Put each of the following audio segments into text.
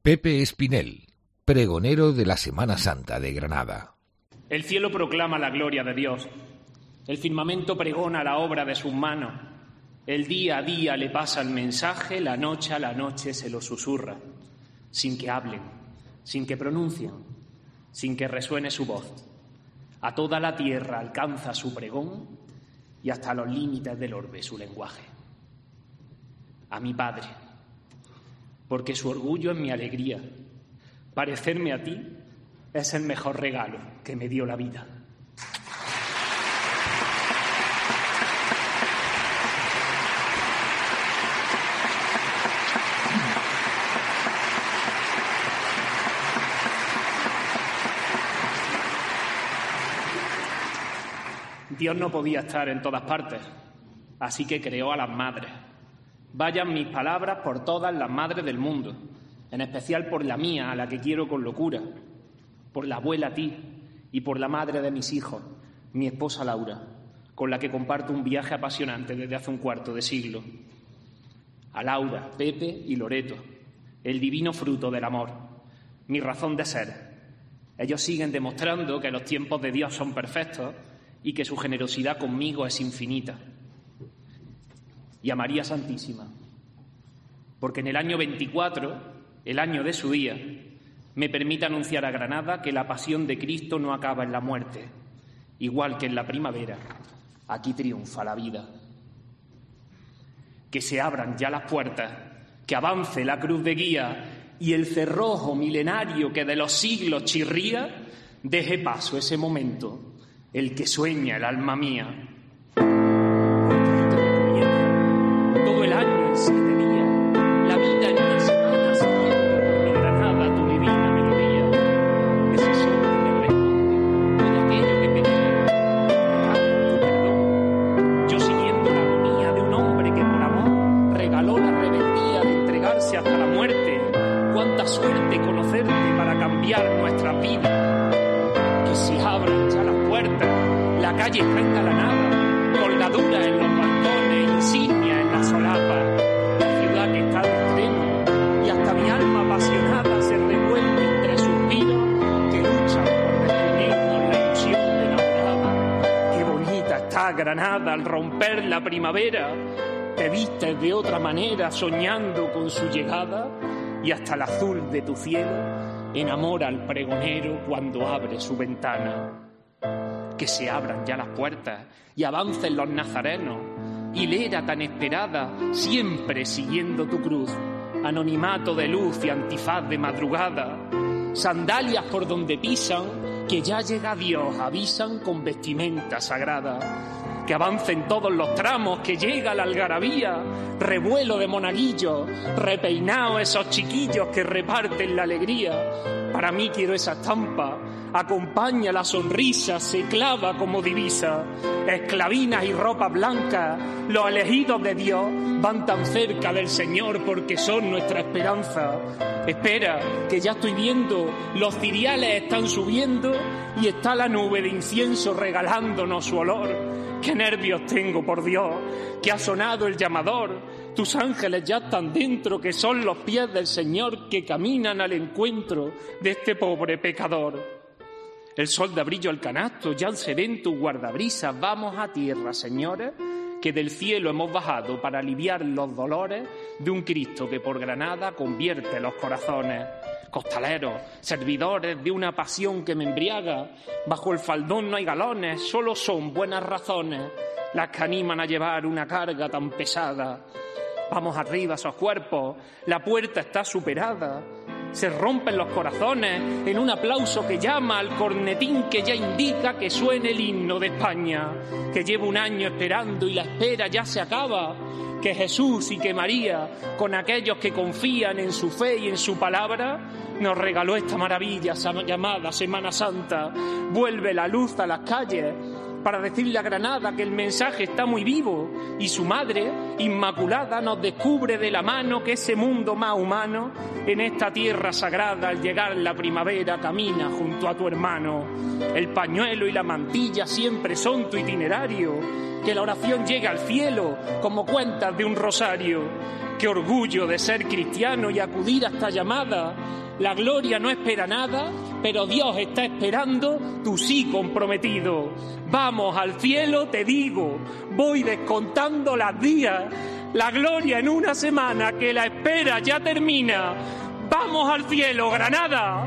Pepe Espinel, pregonero de la Semana Santa de Granada. El cielo proclama la gloria de Dios. El firmamento pregona la obra de sus manos. El día a día le pasa el mensaje, la noche a la noche se lo susurra, sin que hablen, sin que pronuncien, sin que resuene su voz. A toda la tierra alcanza su pregón y hasta los límites del orbe su lenguaje. A mi Padre, porque su orgullo es mi alegría. Parecerme a ti es el mejor regalo que me dio la vida. Dios no podía estar en todas partes, así que creó a las madres. Vayan mis palabras por todas las madres del mundo, en especial por la mía, a la que quiero con locura, por la abuela a ti y por la madre de mis hijos, mi esposa Laura, con la que comparto un viaje apasionante desde hace un cuarto de siglo. A Laura, Pepe y Loreto, el divino fruto del amor, mi razón de ser. Ellos siguen demostrando que los tiempos de Dios son perfectos y que su generosidad conmigo es infinita. Y a María Santísima, porque en el año 24, el año de su día, me permite anunciar a Granada que la pasión de Cristo no acaba en la muerte. Igual que en la primavera, aquí triunfa la vida. Que se abran ya las puertas, que avance la cruz de guía y el cerrojo milenario que de los siglos chirría, deje paso ese momento, el que sueña el alma mía. Todo el año en 7 días, la vida en una semana siguiendo por mi Granada tu divina melodía. Ese sol que me responde todo aquello que pedía, tu perdón. Yo siguiendo la agonía de un hombre que por amor regaló la rebeldía de entregarse hasta la muerte. Cuánta suerte conocerte para cambiar nuestras vidas. Que se abran ya las puertas, la calle está engalanada, colgaduras en los balcones, insignias en la solapa, la ciudad que está de estreno, y hasta mi alma apasionada se revuelve entre suspiros que luchan por despedirnos la ilusión de enamorada. Qué bonita está Granada al romper la primavera, te vistes de otra manera soñando con su llegada, y hasta el azul de tu cielo enamora al pregonero cuando abre su ventana. Que se abran ya las puertas y avancen los nazarenos, hilera tan esperada, siempre siguiendo tu cruz, anonimato de luz y antifaz de madrugada, sandalias por donde pisan, que ya llega Dios, avisan con vestimenta sagrada. Que avancen todos los tramos, que llega la algarabía, revuelo de monaguillos, repeinaos esos chiquillos que reparten la alegría. Para mí quiero esa estampa, acompaña la sonrisa, se clava como divisa. Esclavinas y ropas blancas, los elegidos de Dios van tan cerca del Señor porque son nuestra esperanza. Espera, que ya estoy viendo, los ciriales están subiendo y está la nube de incienso regalándonos su olor. ¡Qué nervios tengo, por Dios! Que ha sonado el llamador. Tus ángeles ya están dentro, que son los pies del Señor que caminan al encuentro de este pobre pecador. El sol da brillo al canasto, ya al serén tu guardabrisas. Vamos a tierra, señores, que del cielo hemos bajado para aliviar los dolores de un Cristo que por Granada convierte los corazones. Costaleros, servidores de una pasión que me embriaga, bajo el faldón no hay galones, solo son buenas razones las que animan a llevar una carga tan pesada. Vamos arriba esos cuerpos, la puerta está superada, se rompen los corazones en un aplauso que llama al cornetín que ya indica que suene el himno de España, que llevo un año esperando y la espera ya se acaba. Que Jesús y que María, con aquellos que confían en su fe y en su palabra, nos regaló esta maravilla llamada Semana Santa. Vuelve la luz a las calles para decirle a Granada que el mensaje está muy vivo y su madre, Inmaculada, nos descubre de la mano que ese mundo más humano, en esta tierra sagrada, al llegar la primavera, camina junto a tu hermano. El pañuelo y la mantilla siempre son tu itinerario, que la oración llegue al cielo como cuentas de un rosario. Qué orgullo de ser cristiano y acudir a esta llamada. La gloria no espera nada, pero Dios está esperando tu sí comprometido. Vamos al cielo, te digo, voy descontando las días. La gloria en una semana, que la espera ya termina. ¡Vamos al cielo, Granada!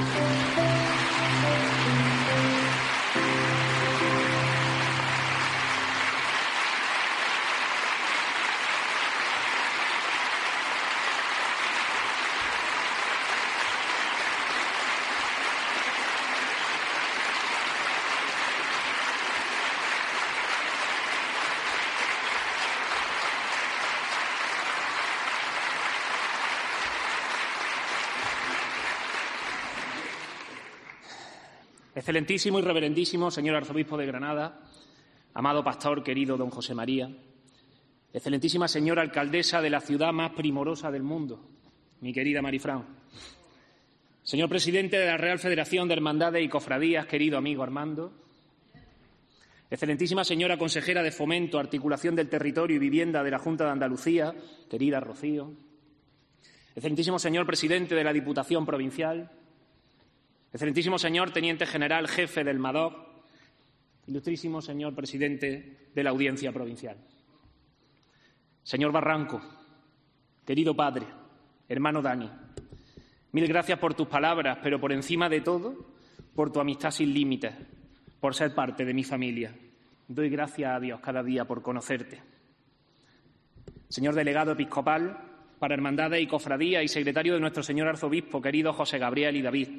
Excelentísimo y reverendísimo señor arzobispo de Granada, amado pastor querido don José María, excelentísima señora alcaldesa de la ciudad más primorosa del mundo, mi querida Marifran, señor presidente de la Real Federación de Hermandades y Cofradías, querido amigo Armando, excelentísima señora consejera de Fomento, Articulación del Territorio y Vivienda de la Junta de Andalucía, querida Rocío, excelentísimo señor presidente de la Diputación Provincial, excelentísimo señor teniente general jefe del MADOC, ilustrísimo señor presidente de la Audiencia Provincial. Señor Barranco, querido padre, hermano Dani, mil gracias por tus palabras, pero por encima de todo, por tu amistad sin límites, por ser parte de mi familia. Doy gracias a Dios cada día por conocerte. Señor delegado episcopal para Hermandades y Cofradías y secretario de nuestro señor arzobispo, querido José Gabriel y David,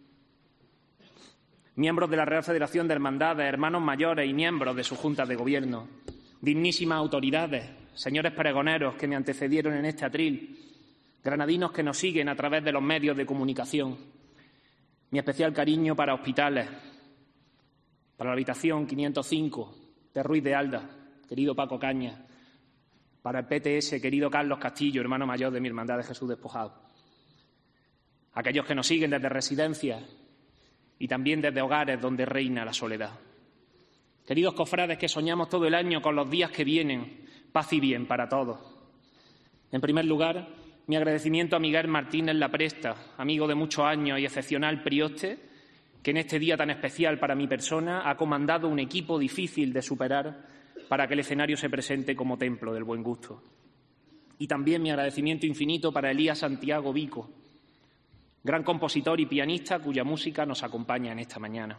miembros de la Real Federación de Hermandades, hermanos mayores y miembros de sus juntas de gobierno, dignísimas autoridades, señores pregoneros que me antecedieron en este atril, granadinos que nos siguen a través de los medios de comunicación, mi especial cariño para Hospitales, para la habitación 505 de Ruiz de Alda, querido Paco Cañas, para el PTS, querido Carlos Castillo, hermano mayor de mi Hermandad de Jesús Despojado, aquellos que nos siguen desde residencias y también desde hogares donde reina la soledad. Queridos cofrades que soñamos todo el año con los días que vienen, paz y bien para todos. En primer lugar, mi agradecimiento a Miguel Martínez Lapresta, amigo de muchos años y excepcional prioste, que en este día tan especial para mi persona ha comandado un equipo difícil de superar para que el escenario se presente como templo del buen gusto. Y también mi agradecimiento infinito para Elías Santiago Vico, gran compositor y pianista cuya música nos acompaña en esta mañana.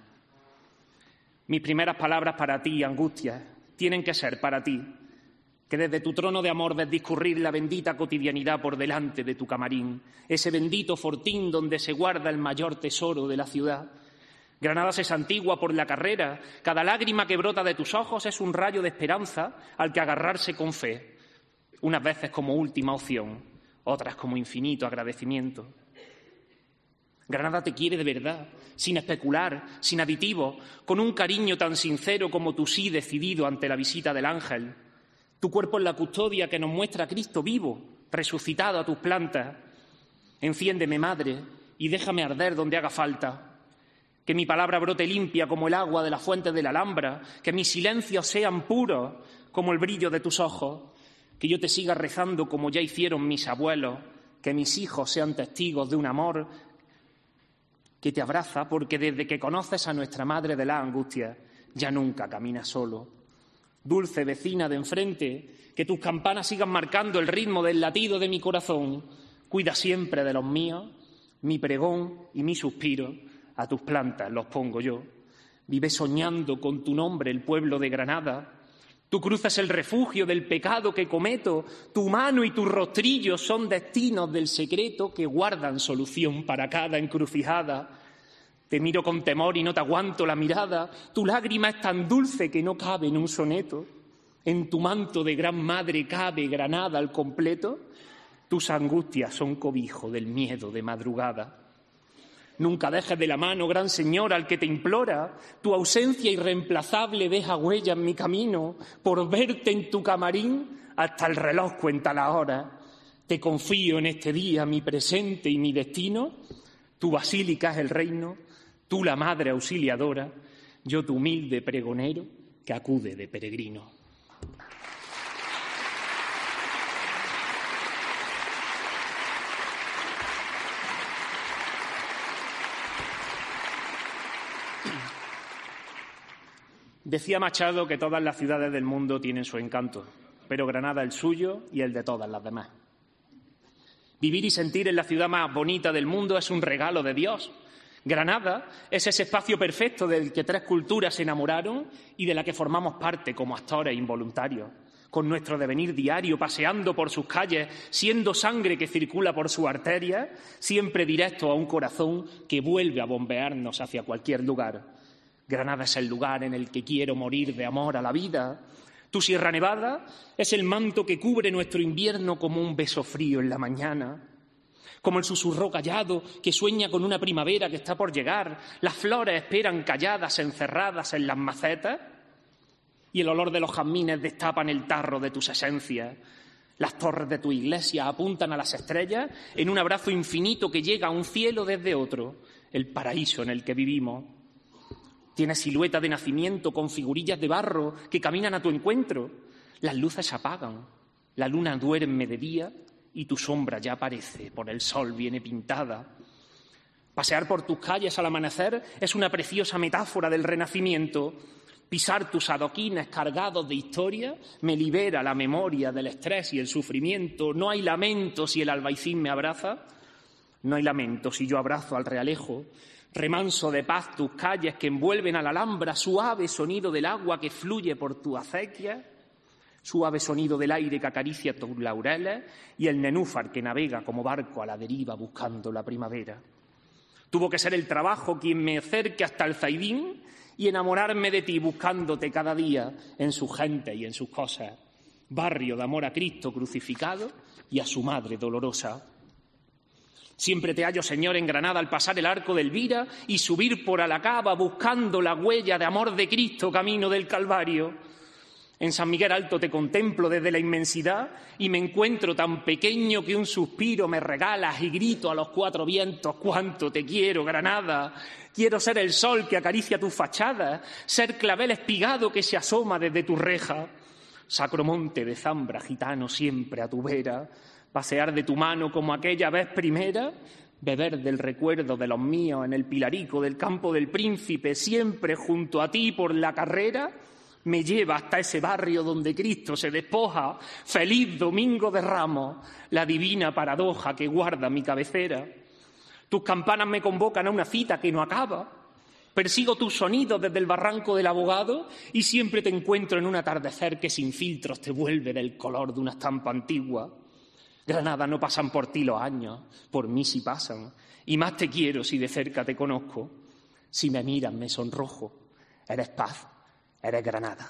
Mis primeras palabras para ti, Angustias, tienen que ser para ti, que desde tu trono de amor ves discurrir la bendita cotidianidad por delante de tu camarín, ese bendito fortín donde se guarda el mayor tesoro de la ciudad. Granada se santigua por la carrera, cada lágrima que brota de tus ojos es un rayo de esperanza al que agarrarse con fe, unas veces como última opción, otras como infinito agradecimiento. Granada te quiere de verdad, sin especular, sin aditivos, con un cariño tan sincero como tu sí decidido ante la visita del ángel. Tu cuerpo es la custodia que nos muestra a Cristo vivo, resucitado a tus plantas. Enciéndeme, madre, y déjame arder donde haga falta. Que mi palabra brote limpia como el agua de la fuente de la Alhambra, que mis silencios sean puros como el brillo de tus ojos, que yo te siga rezando como ya hicieron mis abuelos, que mis hijos sean testigos de un amor que te abraza, porque desde que conoces a nuestra Madre de la Angustia, ya nunca caminas solo. Dulce vecina de enfrente, que tus campanas sigan marcando el ritmo del latido de mi corazón. Cuida siempre de los míos, mi pregón y mi suspiro, a tus plantas los pongo yo. Vive soñando con tu nombre el pueblo de Granada. Tu cruz es el refugio del pecado que cometo, tu mano y tu rostrillo son destinos del secreto que guardan solución para cada encrucijada. Te miro con temor y no te aguanto la mirada, tu lágrima es tan dulce que no cabe en un soneto. En tu manto de gran madre cabe Granada al completo, tus angustias son cobijo del miedo de madrugada. Nunca dejes de la mano, gran señor, al que te implora. Tu ausencia irreemplazable deja huella en mi camino. Por verte en tu camarín, hasta el reloj cuenta la hora. Te confío en este día mi presente y mi destino. Tu basílica es el reino, tú la madre auxiliadora, yo tu humilde pregonero que acude de peregrino. Decía Machado que todas las ciudades del mundo tienen su encanto, pero Granada el suyo y el de todas las demás. Vivir y sentir en la ciudad más bonita del mundo es un regalo de Dios. Granada es ese espacio perfecto del que tres culturas se enamoraron y de la que formamos parte como actores involuntarios, con nuestro devenir diario, paseando por sus calles, siendo sangre que circula por sus arterias, siempre directo a un corazón que vuelve a bombearnos hacia cualquier lugar. Granada es el lugar en el que quiero morir de amor a la vida. Tu Sierra Nevada es el manto que cubre nuestro invierno como un beso frío en la mañana, como el susurro callado que sueña con una primavera que está por llegar. Las flores esperan calladas, encerradas en las macetas, y el olor de los jazmines destapan el tarro de tus esencias. Las torres de tu iglesia apuntan a las estrellas en un abrazo infinito que llega a un cielo desde otro, el paraíso en el que vivimos. Tienes silueta de nacimiento con figurillas de barro que caminan a tu encuentro. Las luces se apagan, la luna duerme de día y tu sombra ya aparece, por el sol viene pintada. Pasear por tus calles al amanecer es una preciosa metáfora del renacimiento. Pisar tus adoquines cargados de historia me libera la memoria del estrés y el sufrimiento. No hay lamento si el albaicín me abraza, no hay lamento si yo abrazo al Realejo. Remanso de paz tus calles que envuelven a la Alhambra, suave sonido del agua que fluye por tu acequia, suave sonido del aire que acaricia tus laureles y el nenúfar que navega como barco a la deriva buscando la primavera. Tuvo que ser el trabajo quien me acerque hasta el Zaidín y enamorarme de ti buscándote cada día en su gente y en sus cosas. Barrio de amor a Cristo crucificado y a su madre dolorosa. Siempre te hallo, Señor, en Granada al pasar el arco de Elvira y subir por Alacaba buscando la huella de amor de Cristo camino del Calvario. En San Miguel Alto te contemplo desde la inmensidad y me encuentro tan pequeño que un suspiro me regalas y grito a los cuatro vientos: ¡cuánto te quiero, Granada! Quiero ser el sol que acaricia tus fachadas, ser clavel espigado que se asoma desde tu reja. Sacromonte de Zambra, gitano siempre a tu vera, pasear de tu mano como aquella vez primera, beber del recuerdo de los míos en el pilarico del campo del Príncipe, siempre junto a ti por la carrera, me lleva hasta ese barrio donde Cristo se despoja. Feliz Domingo de Ramos, la divina paradoja que guarda mi cabecera. Tus campanas me convocan a una cita que no acaba. Persigo tus sonidos desde el barranco del Abogado y siempre te encuentro en un atardecer que sin filtros te vuelve del color de una estampa antigua. Granada, no pasan por ti los años, por mí sí pasan, y más te quiero si de cerca te conozco. Si me miras me sonrojo, eres paz, eres Granada.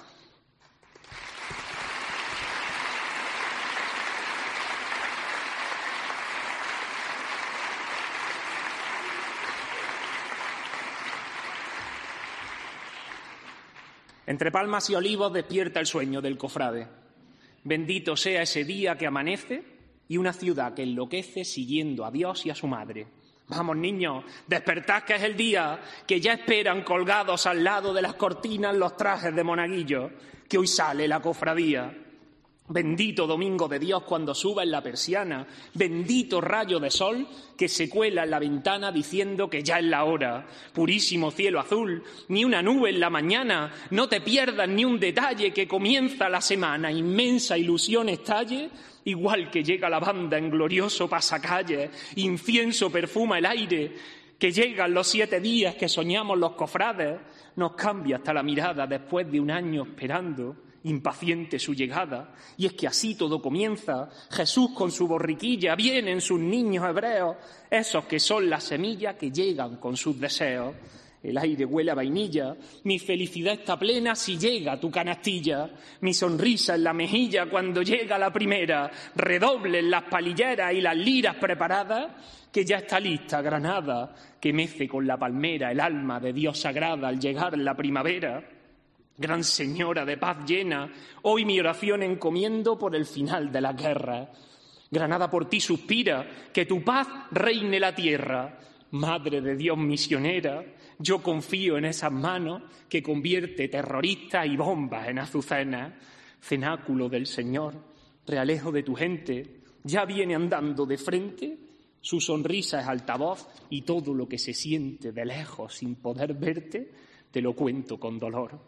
Entre palmas y olivos despierta el sueño del cofrade. Bendito sea ese día que amanece y una ciudad que enloquece siguiendo a Dios y a su madre. Vamos, niños, despertad que es el día, que ya esperan colgados al lado de las cortinas los trajes de monaguillos, que hoy sale la cofradía. Bendito domingo de Dios cuando suba en la persiana, bendito rayo de sol que se cuela en la ventana diciendo que ya es la hora. Purísimo cielo azul, ni una nube en la mañana, no te pierdas ni un detalle que comienza la semana, inmensa ilusión estalle, igual que llega la banda en glorioso pasacalle, incienso perfuma el aire, que llegan los 7 días que soñamos los cofrades, nos cambia hasta la mirada después de un año esperando, impaciente su llegada. Y es que así todo comienza. Jesús con su borriquilla, vienen sus niños hebreos, esos que son las semillas que llegan con sus deseos. El aire huele a vainilla, mi felicidad está plena si llega tu canastilla, mi sonrisa en la mejilla cuando llega la primera, redoblen las palilleras y las liras preparadas, que ya está lista Granada, que mece con la palmera el alma de Dios sagrada al llegar la primavera. Gran señora de paz llena, hoy mi oración encomiendo por el final de la guerra. Granada por ti suspira, que tu paz reine la tierra. Madre de Dios misionera, yo confío en esas manos que convierte terroristas y bombas en azucenas. Cenáculo del Señor, realejo de tu gente, ya viene andando de frente. Su sonrisa es altavoz y todo lo que se siente de lejos sin poder verte, te lo cuento con dolor.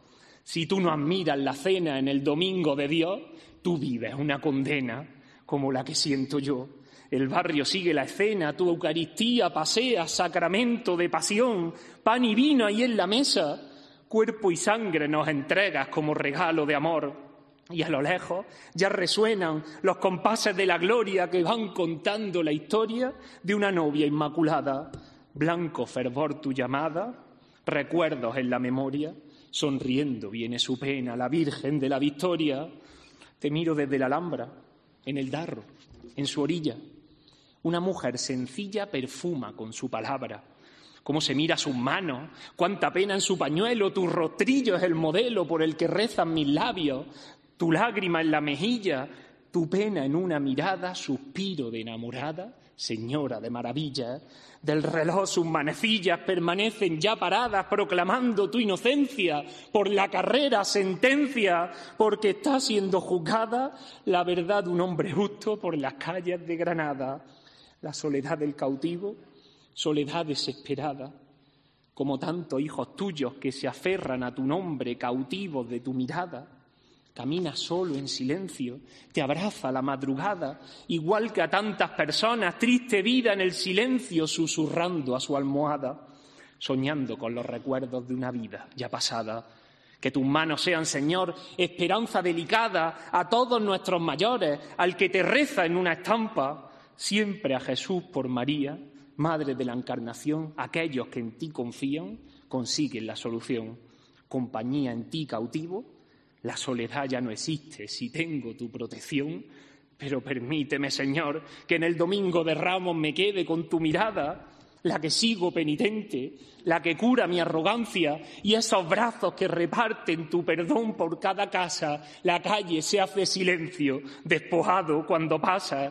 Si tú no admiras la cena en el domingo de Dios, tú vives una condena como la que siento yo. El barrio sigue la escena, tu Eucaristía pasea, sacramento de pasión, pan y vino ahí en la mesa, cuerpo y sangre nos entregas como regalo de amor. Y a lo lejos ya resuenan los compases de la gloria que van contando la historia de una novia inmaculada. Blanco fervor tu llamada, recuerdos en la memoria, sonriendo viene su pena, la Virgen de la Victoria. Te miro desde la Alhambra, en el Darro, en su orilla. Una mujer sencilla perfuma con su palabra. Cómo se mira sus manos, cuánta pena en su pañuelo, tu rostrillo es el modelo por el que rezan mis labios. Tu lágrima en la mejilla, tu pena en una mirada, suspiro de enamorada, señora de maravilla. Del reloj sus manecillas permanecen ya paradas, proclamando tu inocencia. Por la carrera sentencia, porque está siendo juzgada la verdad de un hombre justo por las calles de Granada. La soledad del cautivo, soledad desesperada, como tantos hijos tuyos que se aferran a tu nombre, cautivos de tu mirada. Camina solo en silencio, te abraza la madrugada, igual que a tantas personas, triste vida en el silencio, susurrando a su almohada, soñando con los recuerdos de una vida ya pasada. Que tus manos sean, Señor, esperanza delicada a todos nuestros mayores, al que te reza en una estampa, siempre a Jesús por María, Madre de la Encarnación, aquellos que en ti confían, consiguen la solución. Compañía en ti cautivo, la soledad ya no existe si tengo tu protección, pero permíteme, Señor, que en el domingo de Ramos me quede con tu mirada, la que sigo penitente, la que cura mi arrogancia y esos brazos que reparten tu perdón por cada casa. La calle se hace silencio, despojado cuando pasa.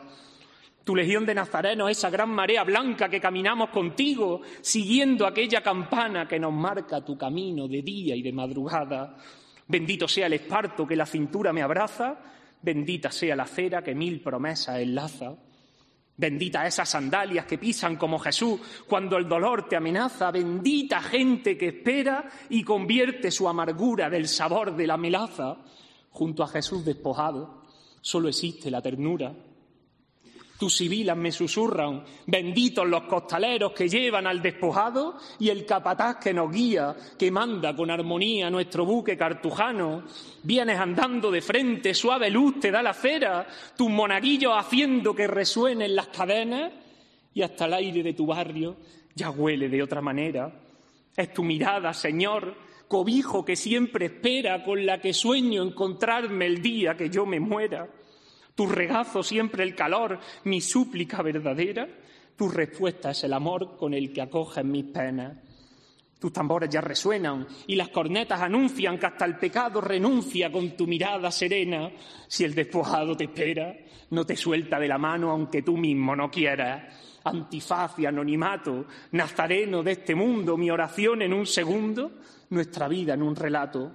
Tu legión de nazarenos, esa gran marea blanca que caminamos contigo, siguiendo aquella campana que nos marca tu camino de día y de madrugada. Bendito sea el esparto que la cintura me abraza, bendita sea la cera que 1000 promesas enlaza. Bendita esas sandalias que pisan como Jesús cuando el dolor te amenaza. Bendita gente que espera y convierte su amargura del sabor de la melaza. Junto a Jesús despojado solo existe la ternura. Tus sibilas me susurran, benditos los costaleros que llevan al despojado y el capataz que nos guía, que manda con armonía nuestro buque cartujano. Vienes andando de frente, suave luz te da la cera, tus monaguillos haciendo que resuenen las cadenas y hasta el aire de tu barrio ya huele de otra manera. Es tu mirada, Señor, cobijo que siempre espera, con la que sueño encontrarme el día que yo me muera. Tu regazo siempre el calor, mi súplica verdadera, tu respuesta es el amor con el que acoges mis penas. Tus tambores ya resuenan y las cornetas anuncian que hasta el pecado renuncia con tu mirada serena. Si el despojado te espera, no te suelta de la mano aunque tú mismo no quieras. Antifaz y anonimato, nazareno de este mundo, mi oración en un segundo, nuestra vida en un relato.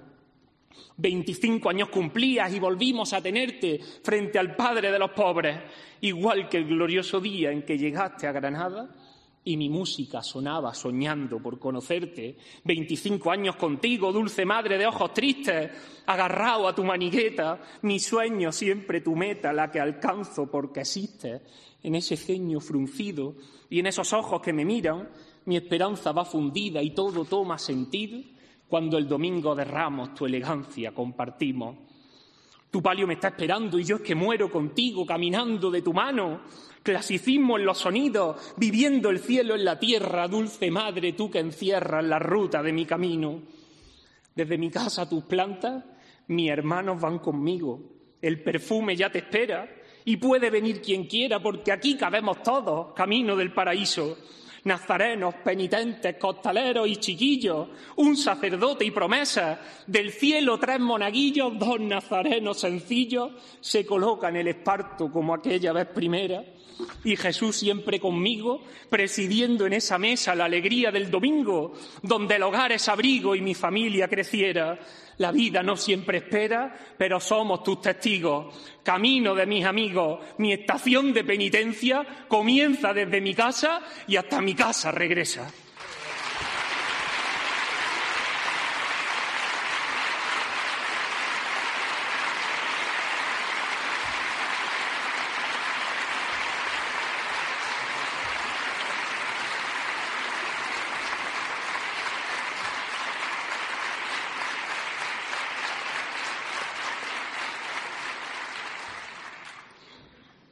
25 años cumplías y volvimos a tenerte frente al Padre de los pobres, igual que el glorioso día en que llegaste a Granada y mi música sonaba soñando por conocerte. 25 años contigo, dulce madre de ojos tristes, agarrado a tu manigueta, mi sueño siempre tu meta, la que alcanzo porque existes. En ese ceño fruncido y en esos ojos que me miran, mi esperanza va fundida y todo toma sentido. Cuando el domingo de Ramos tu elegancia compartimos. Tu palio me está esperando y yo es que muero contigo, caminando de tu mano. Clasicismo en los sonidos, viviendo el cielo en la tierra, dulce madre, tú que encierras la ruta de mi camino. Desde mi casa a tus plantas, mis hermanos van conmigo. El perfume ya te espera y puede venir quien quiera, porque aquí cabemos todos, camino del paraíso. Nazarenos, penitentes, costaleros y chiquillos, un sacerdote y promesa, del cielo 3 monaguillos, 2 nazarenos sencillos, se colocan en el esparto como aquella vez primera, y Jesús siempre conmigo, presidiendo en esa mesa la alegría del domingo, donde el hogar es abrigo y mi familia creciera. La vida no siempre espera, pero somos tus testigos. Camino de mis amigos, mi estación de penitencia comienza desde mi casa y hasta mi casa regresa.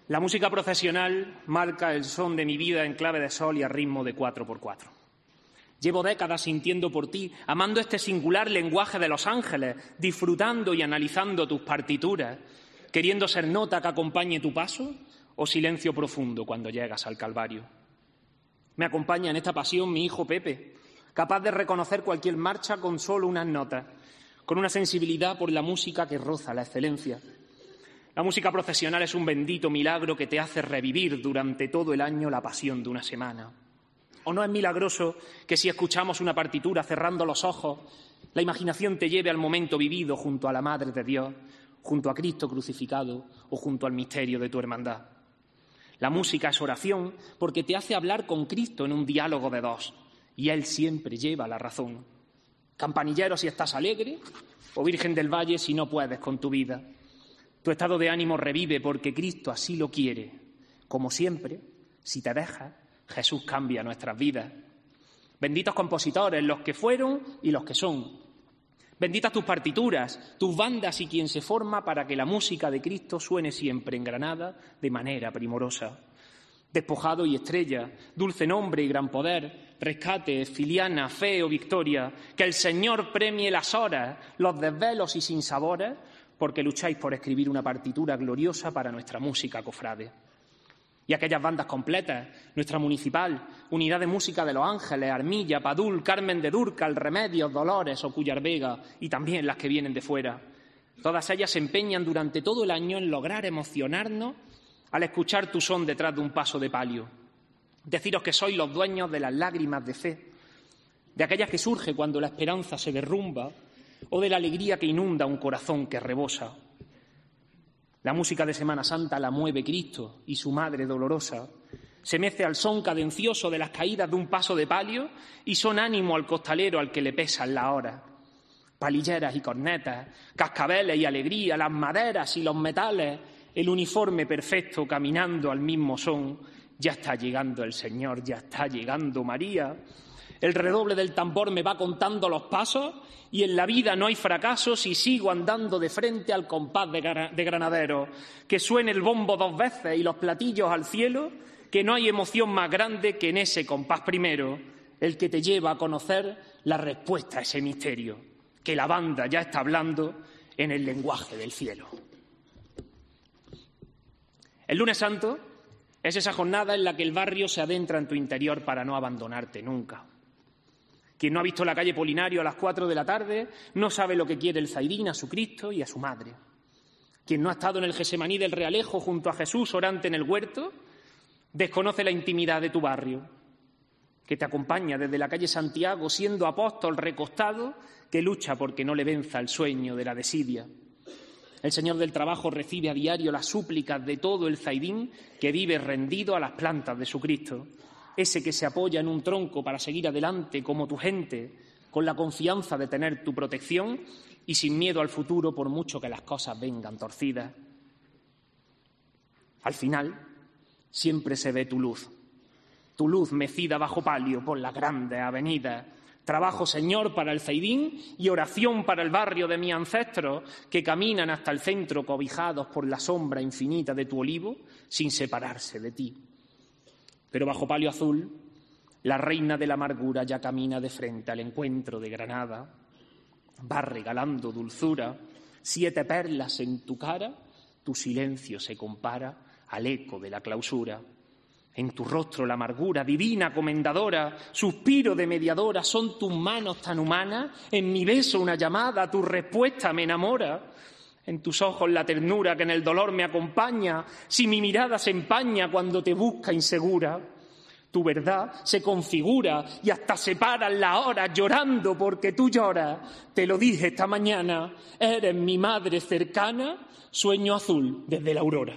La música procesional marca el son de mi vida en clave de sol y a ritmo de 4x4. Llevo décadas sintiendo por ti, amando este singular lenguaje de los ángeles, disfrutando y analizando tus partituras, queriendo ser nota que acompañe tu paso o silencio profundo cuando llegas al Calvario. Me acompaña en esta pasión mi hijo Pepe, capaz de reconocer cualquier marcha con solo unas notas, con una sensibilidad por la música que roza la excelencia. La música procesional es un bendito milagro que te hace revivir durante todo el año la pasión de una semana. ¿O no es milagroso que si escuchamos una partitura cerrando los ojos, la imaginación te lleve al momento vivido junto a la Madre de Dios, junto a Cristo crucificado o junto al misterio de tu hermandad? La música es oración porque te hace hablar con Cristo en un diálogo de dos, y Él siempre lleva la razón. Campanillero si estás alegre, o Virgen del Valle si no puedes con tu vida. Tu estado de ánimo revive porque Cristo así lo quiere. Como siempre, si te dejas, Jesús cambia nuestras vidas. Benditos compositores, los que fueron y los que son. Benditas tus partituras, tus bandas y quien se forma para que la música de Cristo suene siempre en Granada de manera primorosa. Despojado y estrella, dulce nombre y gran poder, rescate, filiana, fe o victoria, que el Señor premie las horas, los desvelos y sinsabores, porque lucháis por escribir una partitura gloriosa para nuestra música cofrade. Y aquellas bandas completas, nuestra municipal, Unidad de Música de los Ángeles, Armilla, Padul, Carmen de Durcal, Remedios, Dolores o Cuyar Vega, y también las que vienen de fuera. Todas ellas se empeñan durante todo el año en lograr emocionarnos al escuchar tu son detrás de un paso de palio. Deciros que sois los dueños de las lágrimas de fe, de aquellas que surge cuando la esperanza se derrumba o de la alegría que inunda un corazón que rebosa. La música de Semana Santa la mueve Cristo y su Madre dolorosa. Se mece al son cadencioso de las caídas de un paso de palio y son ánimo al costalero al que le pesan las horas. Palilleras y cornetas, cascabeles y alegría, las maderas y los metales, el uniforme perfecto caminando al mismo son. Ya está llegando el Señor, ya está llegando María. El redoble del tambor me va contando los pasos y en la vida no hay fracaso si sigo andando de frente al compás de Granadero. Que suene el bombo 2 veces y los platillos al cielo, que no hay emoción más grande que en ese compás primero, el que te lleva a conocer la respuesta a ese misterio, que la banda ya está hablando en el lenguaje del cielo. El lunes santo es esa jornada en la que el barrio se adentra en tu interior para no abandonarte nunca. Quien no ha visto la calle Polinario a las 4 de la tarde no sabe lo que quiere el Zaidín a su Cristo y a su Madre. Quien no ha estado en el Gesemaní del Realejo junto a Jesús orante en el huerto desconoce la intimidad de tu barrio, que te acompaña desde la calle Santiago siendo apóstol recostado que lucha porque no le venza el sueño de la desidia. El Señor del Trabajo recibe a diario las súplicas de todo el Zaidín que vive rendido a las plantas de su Cristo. Ese que se apoya en un tronco para seguir adelante como tu gente, con la confianza de tener tu protección y sin miedo al futuro por mucho que las cosas vengan torcidas. Al final, siempre se ve tu luz mecida bajo palio por las grandes avenidas. Trabajo, Señor, para el Zaidín y oración para el barrio de mis ancestros que caminan hasta el centro cobijados por la sombra infinita de tu olivo sin separarse de ti. Pero bajo palio azul, la reina de la amargura ya camina de frente al encuentro de Granada. Va regalando dulzura, 7 perlas en tu cara, tu silencio se compara al eco de la clausura. En tu rostro la amargura, divina comendadora, suspiro de mediadora, son tus manos tan humanas, en mi beso una llamada, tu respuesta me enamora. En tus ojos la ternura que en el dolor me acompaña, si mi mirada se empaña cuando te busca insegura. Tu verdad se configura y hasta se paran las horas llorando porque tú lloras. Te lo dije esta mañana, eres mi madre cercana, sueño azul desde la aurora.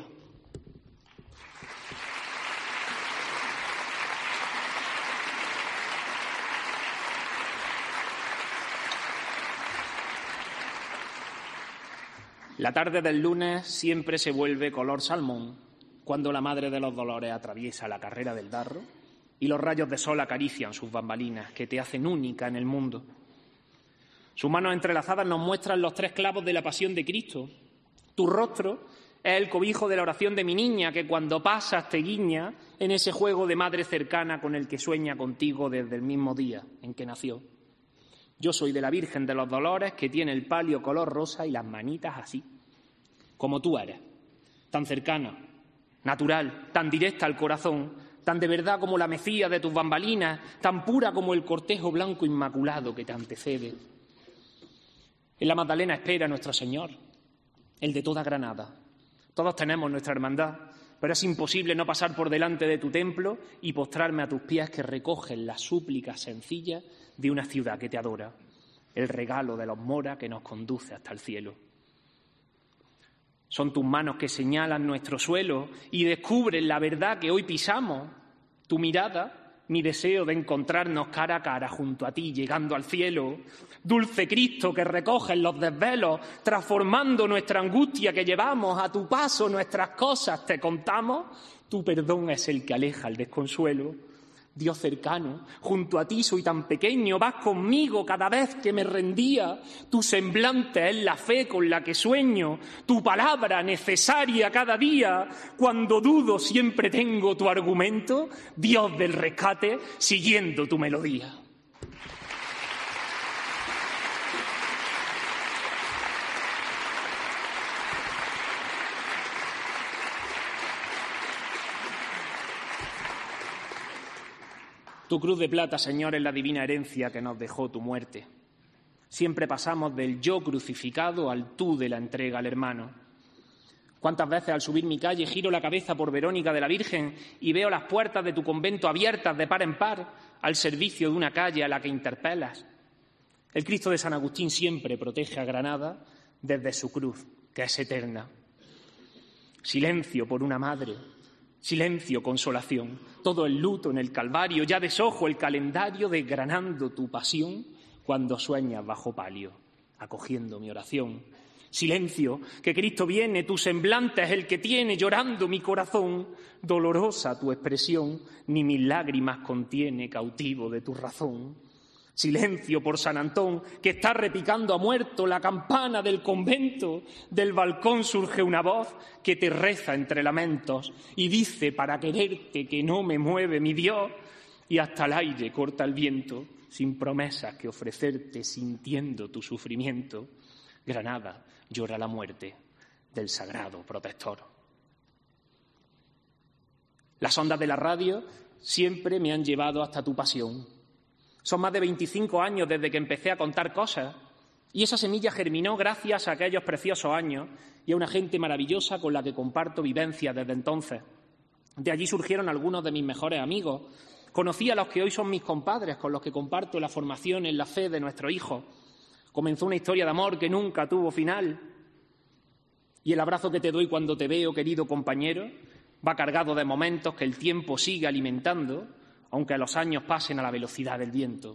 La tarde del lunes siempre se vuelve color salmón cuando la Madre de los Dolores atraviesa la carrera del Darro y los rayos de sol acarician sus bambalinas que te hacen única en el mundo. Sus manos entrelazadas nos muestran los 3 clavos de la pasión de Cristo. Tu rostro Es el cobijo de la oración de mi niña que cuando pasas te guiña en ese juego de madre cercana con el que sueña contigo desde el mismo día en que nació. Yo soy de la Virgen de los Dolores que tiene el palio color rosa y las manitas así, como tú eres, tan cercana, natural, tan directa al corazón, tan de verdad como la mecía de tus bambalinas, tan pura como el cortejo blanco inmaculado que te antecede. En la Magdalena espera nuestro Señor, el de toda Granada. Todos tenemos nuestra hermandad, pero es imposible no pasar por delante de tu templo y postrarme a tus pies que recogen las súplicas sencillas de una ciudad que te adora, el regalo de los moras que nos conduce hasta el cielo. Son tus manos que señalan nuestro suelo y descubren la verdad que hoy pisamos. Tu mirada, mi deseo de encontrarnos cara a cara junto a ti, llegando al cielo. Dulce Cristo que recoges los desvelos, transformando nuestra angustia que llevamos. A tu paso nuestras cosas te contamos. Tu perdón es el que aleja el desconsuelo. Dios cercano, junto a ti soy tan pequeño, vas conmigo cada vez que me rendía. Tu semblante es la fe con la que sueño, tu palabra necesaria cada día. Cuando dudo siempre tengo tu argumento, Dios del rescate, siguiendo tu melodía. Tu cruz de plata, Señor, es la divina herencia que nos dejó tu muerte. Siempre pasamos del yo crucificado al tú de la entrega al hermano. ¿Cuántas veces al subir mi calle giro la cabeza por Verónica de la Virgen y veo las puertas de tu convento abiertas de par en par al servicio de una calle a la que interpelas? El Cristo de San Agustín siempre protege a Granada desde su cruz, que es eterna. Silencio por una madre. Silencio, consolación, todo el luto en el Calvario, ya deshojo el calendario desgranando tu pasión cuando sueñas bajo palio, acogiendo mi oración. Silencio, que Cristo viene, tu semblante es el que tiene llorando mi corazón, dolorosa tu expresión, ni mis lágrimas contiene cautivo de tu razón. Silencio por San Antón, que está repicando a muerto la campana del convento. Del balcón surge una voz que te reza entre lamentos y dice para quererte que no me mueve mi Dios. Y hasta el aire corta el viento, sin promesas que ofrecerte, sintiendo tu sufrimiento. Granada llora la muerte del sagrado protector. Las ondas de la radio siempre me han llevado hasta tu pasión. Son más de 25 años desde que empecé a contar cosas y esa semilla germinó gracias a aquellos preciosos años y a una gente maravillosa con la que comparto vivencias desde entonces. De allí surgieron algunos de mis mejores amigos. Conocí a los que hoy son mis compadres, con los que comparto la formación en la fe de nuestros hijos. Comenzó una historia de amor que nunca tuvo final. Y el abrazo que te doy cuando te veo, querido compañero, va cargado de momentos que el tiempo sigue alimentando, aunque los años pasen a la velocidad del viento.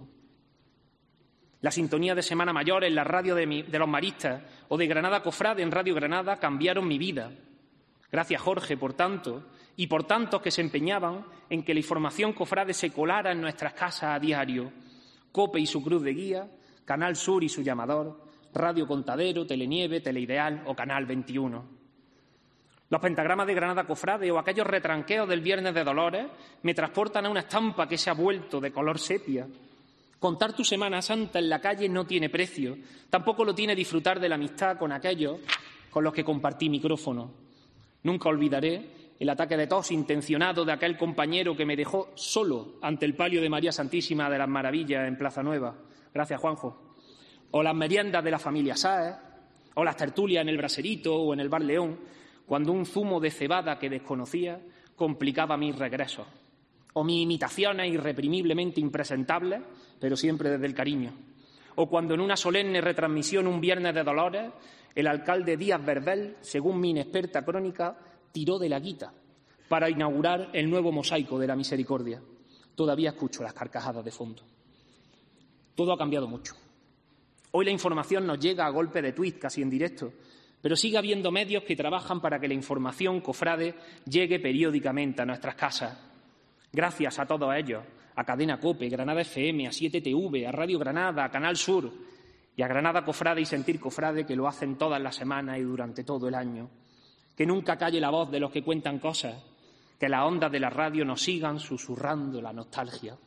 La sintonía de Semana Mayor en la radio de los Maristas o de Granada Cofrade en Radio Granada cambiaron mi vida. Gracias, Jorge, por tanto, y por tantos que se empeñaban en que la información cofrade se colara en nuestras casas a diario. COPE y su cruz de guía, Canal Sur y su llamador, Radio Contadero, Telenieve, Teleideal o Canal 21. Los pentagramas de Granada Cofrade o aquellos retranqueos del Viernes de Dolores me transportan a una estampa que se ha vuelto de color sepia. Contar tu Semana Santa en la calle no tiene precio, tampoco lo tiene disfrutar de la amistad con aquellos con los que compartí micrófono. Nunca olvidaré el ataque de tos intencionado de aquel compañero que me dejó solo ante el palio de María Santísima de las Maravillas en Plaza Nueva. Gracias, Juanjo. O las meriendas de la familia Sáez, o las tertulias en el Braserito o en el Bar León, cuando un zumo de cebada que desconocía complicaba mis regresos, o mis imitaciones irreprimiblemente impresentables, pero siempre desde el cariño, o cuando en una solemne retransmisión un Viernes de Dolores, el alcalde Díaz Verbel, según mi inexperta crónica, tiró de la guita para inaugurar el nuevo mosaico de la Misericordia. Todavía escucho las carcajadas de fondo. Todo ha cambiado mucho. Hoy la información nos llega a golpe de tuit, casi en directo, pero sigue habiendo medios que trabajan para que la información cofrade llegue periódicamente a nuestras casas. Gracias a todos ellos, a Cadena COPE, Granada FM, a 7TV, a Radio Granada, a Canal Sur y a Granada Cofrade y Sentir Cofrade, que lo hacen todas las semanas y durante todo el año. que nunca calle la voz de los que cuentan cosas, que las ondas de la radio nos sigan susurrando la nostalgia.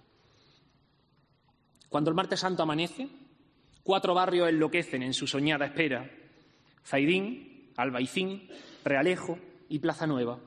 Cuando el martes santo amanece, 4 barrios enloquecen en su soñada espera: Zaidín, Albaicín, Realejo y Plaza Nueva.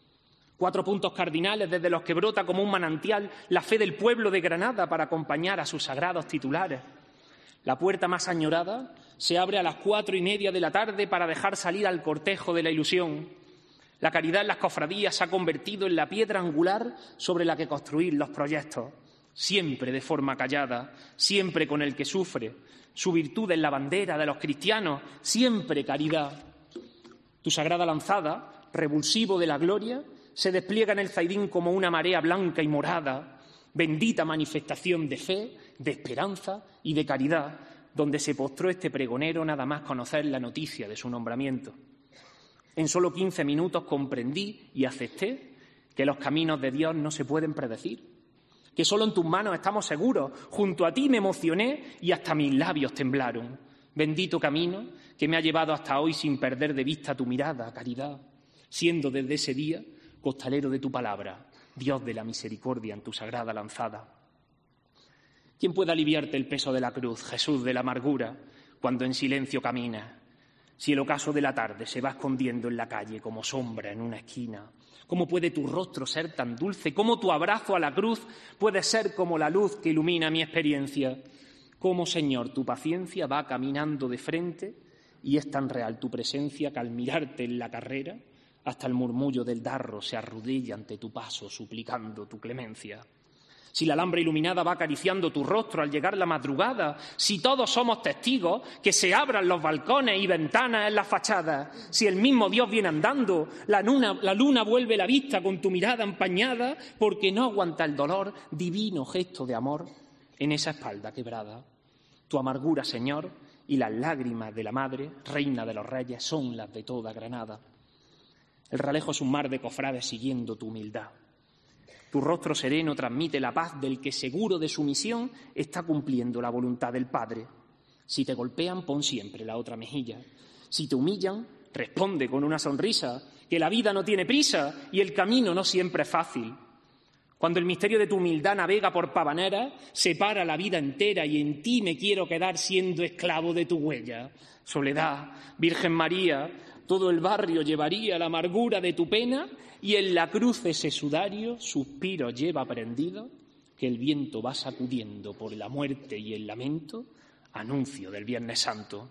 4 puntos cardinales desde los que brota como un manantial la fe del pueblo de Granada para acompañar a sus sagrados titulares. La puerta más añorada se abre a las 4:30 de la tarde para dejar salir al cortejo de la ilusión. La caridad en las cofradías se ha convertido en la piedra angular sobre la que construir los proyectos, siempre de forma callada, siempre con el que sufre. Su virtud es la bandera de los cristianos, siempre caridad. Tu sagrada lanzada, revulsivo de la gloria, se despliega en el Zaidín como una marea blanca y morada, bendita manifestación de fe, de esperanza y de caridad, donde se postró este pregonero nada más conocer la noticia de su nombramiento. En solo 15 minutos comprendí y acepté que los caminos de Dios no se pueden predecir, que solo en tus manos estamos seguros. Junto a ti me emocioné y hasta mis labios temblaron. Bendito camino que me ha llevado hasta hoy sin perder de vista tu mirada, caridad, siendo desde ese día costalero de tu palabra, Dios de la misericordia en tu sagrada lanzada. ¿Quién puede aliviarte el peso de la cruz, Jesús de la amargura, cuando en silencio caminas? Si el ocaso de la tarde se va escondiendo en la calle como sombra en una esquina, ¿cómo puede tu rostro ser tan dulce? ¿Cómo tu abrazo a la cruz puede ser como la luz que ilumina mi experiencia? ¿Cómo, Señor, tu paciencia va caminando de frente y es tan real tu presencia que al mirarte en la carrera hasta el murmullo del darro se arrodilla ante tu paso suplicando tu clemencia? Si la alhambra iluminada va acariciando tu rostro al llegar la madrugada, si todos somos testigos que se abran los balcones y ventanas en las fachadas, si el mismo Dios viene andando, la luna vuelve la vista con tu mirada empañada, porque no aguanta el dolor, divino gesto de amor en esa espalda quebrada. Tu amargura, Señor, y las lágrimas de la Madre, Reina de los Reyes, son las de toda Granada. El Realejo es un mar de cofrades siguiendo tu humildad. Tu rostro sereno transmite la paz del que, seguro de su misión, está cumpliendo la voluntad del Padre. Si te golpean, pon siempre la otra mejilla. Si te humillan, responde con una sonrisa, que la vida no tiene prisa y el camino no siempre es fácil. Cuando el misterio de tu humildad navega por pavaneras, separa la vida entera y en ti me quiero quedar siendo esclavo de tu huella. Soledad, Virgen María, todo el barrio llevaría la amargura de tu pena y en la cruz ese sudario suspiro lleva prendido que el viento va sacudiendo por la muerte y el lamento, anuncio del Viernes Santo.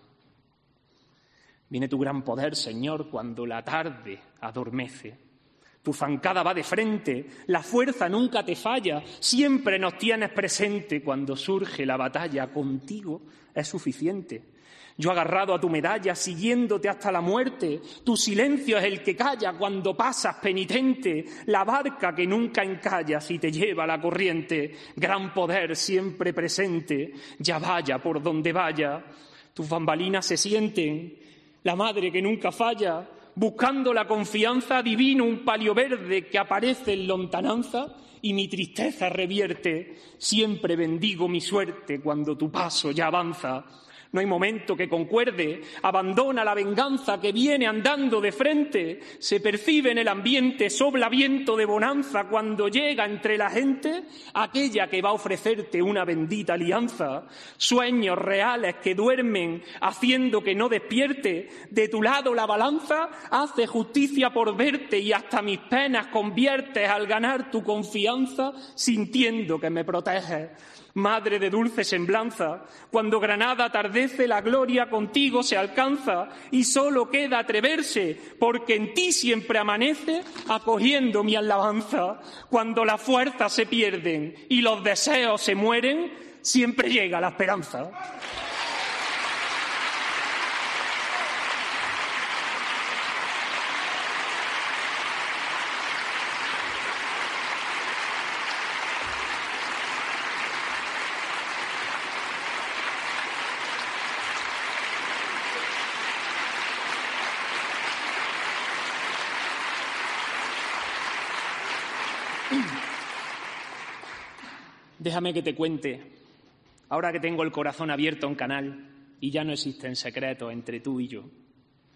Viene tu gran poder, Señor, cuando la tarde adormece. Tu zancada va de frente, la fuerza nunca te falla, siempre nos tienes presente cuando surge la batalla, contigo es suficiente. Yo agarrado a tu medalla, siguiéndote hasta la muerte, tu silencio es el que calla cuando pasas penitente, la barca que nunca encalla si te lleva la corriente, gran poder siempre presente, ya vaya por donde vaya. Tus bambalinas se sienten, la madre que nunca falla, buscando la confianza, adivino un palio verde que aparece en lontananza y mi tristeza revierte. Siempre bendigo mi suerte cuando tu paso ya avanza. No hay momento que concuerde, abandona la venganza que viene andando de frente. Se percibe en el ambiente soplaviento de bonanza cuando llega entre la gente aquella que va a ofrecerte una bendita alianza. Sueños reales que duermen haciendo que no despierte. De tu lado la balanza hace justicia por verte y hasta mis penas conviertes al ganar tu confianza sintiendo que me proteges. Madre de dulce semblanza, cuando Granada atardece la gloria contigo se alcanza y solo queda atreverse porque en ti siempre amanece acogiendo mi alabanza. Cuando las fuerzas se pierden y los deseos se mueren, siempre llega la esperanza. Déjame que te cuente, ahora que tengo el corazón abierto a un canal y ya no existen secretos entre tú y yo.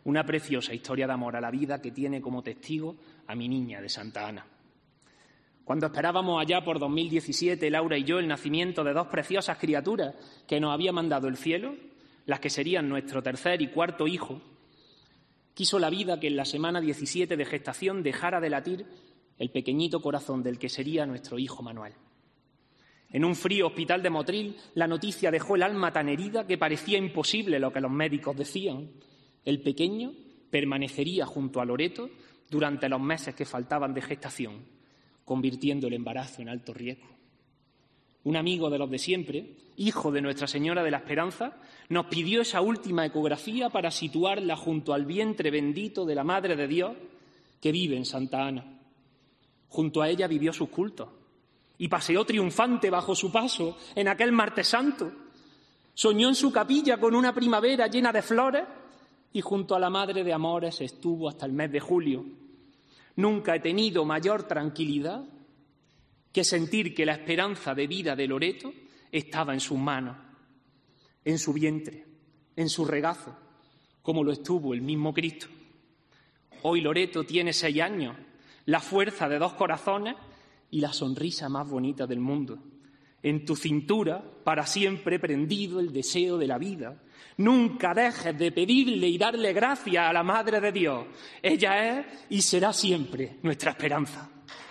una preciosa historia de amor a la vida que tiene como testigo a mi niña de Santa Ana. Cuando esperábamos allá por 2017, Laura y yo, el nacimiento de dos preciosas criaturas que nos había mandado el cielo, las que serían nuestro tercer y cuarto hijo, quiso la vida que en la semana 17 de gestación dejara de latir el pequeñito corazón del que sería nuestro hijo Manuel. En un frío hospital de Motril, la noticia dejó el alma tan herida que parecía imposible lo que los médicos decían. El pequeño permanecería junto a Loreto durante los meses que faltaban de gestación, convirtiendo el embarazo en alto riesgo. Un amigo de los de siempre, hijo de Nuestra Señora de la Esperanza, nos pidió esa última ecografía para situarla junto al vientre bendito de la Madre de Dios que vive en Santa Ana. Junto a ella vivió sus cultos y paseó triunfante bajo su paso en aquel martes santo. Soñó en su capilla con una primavera llena de flores y junto a la Madre de Amores estuvo hasta el mes de julio. Nunca he tenido mayor tranquilidad que sentir que la esperanza de vida de Loreto estaba en sus manos, en su vientre, en su regazo, como lo estuvo el mismo Cristo. Hoy Loreto tiene 6 años, la fuerza de 2 corazones y la sonrisa más bonita del mundo. En tu cintura, para siempre prendido el deseo de la vida. Nunca dejes de pedirle y darle gracias a la Madre de Dios. Ella es y será siempre nuestra esperanza.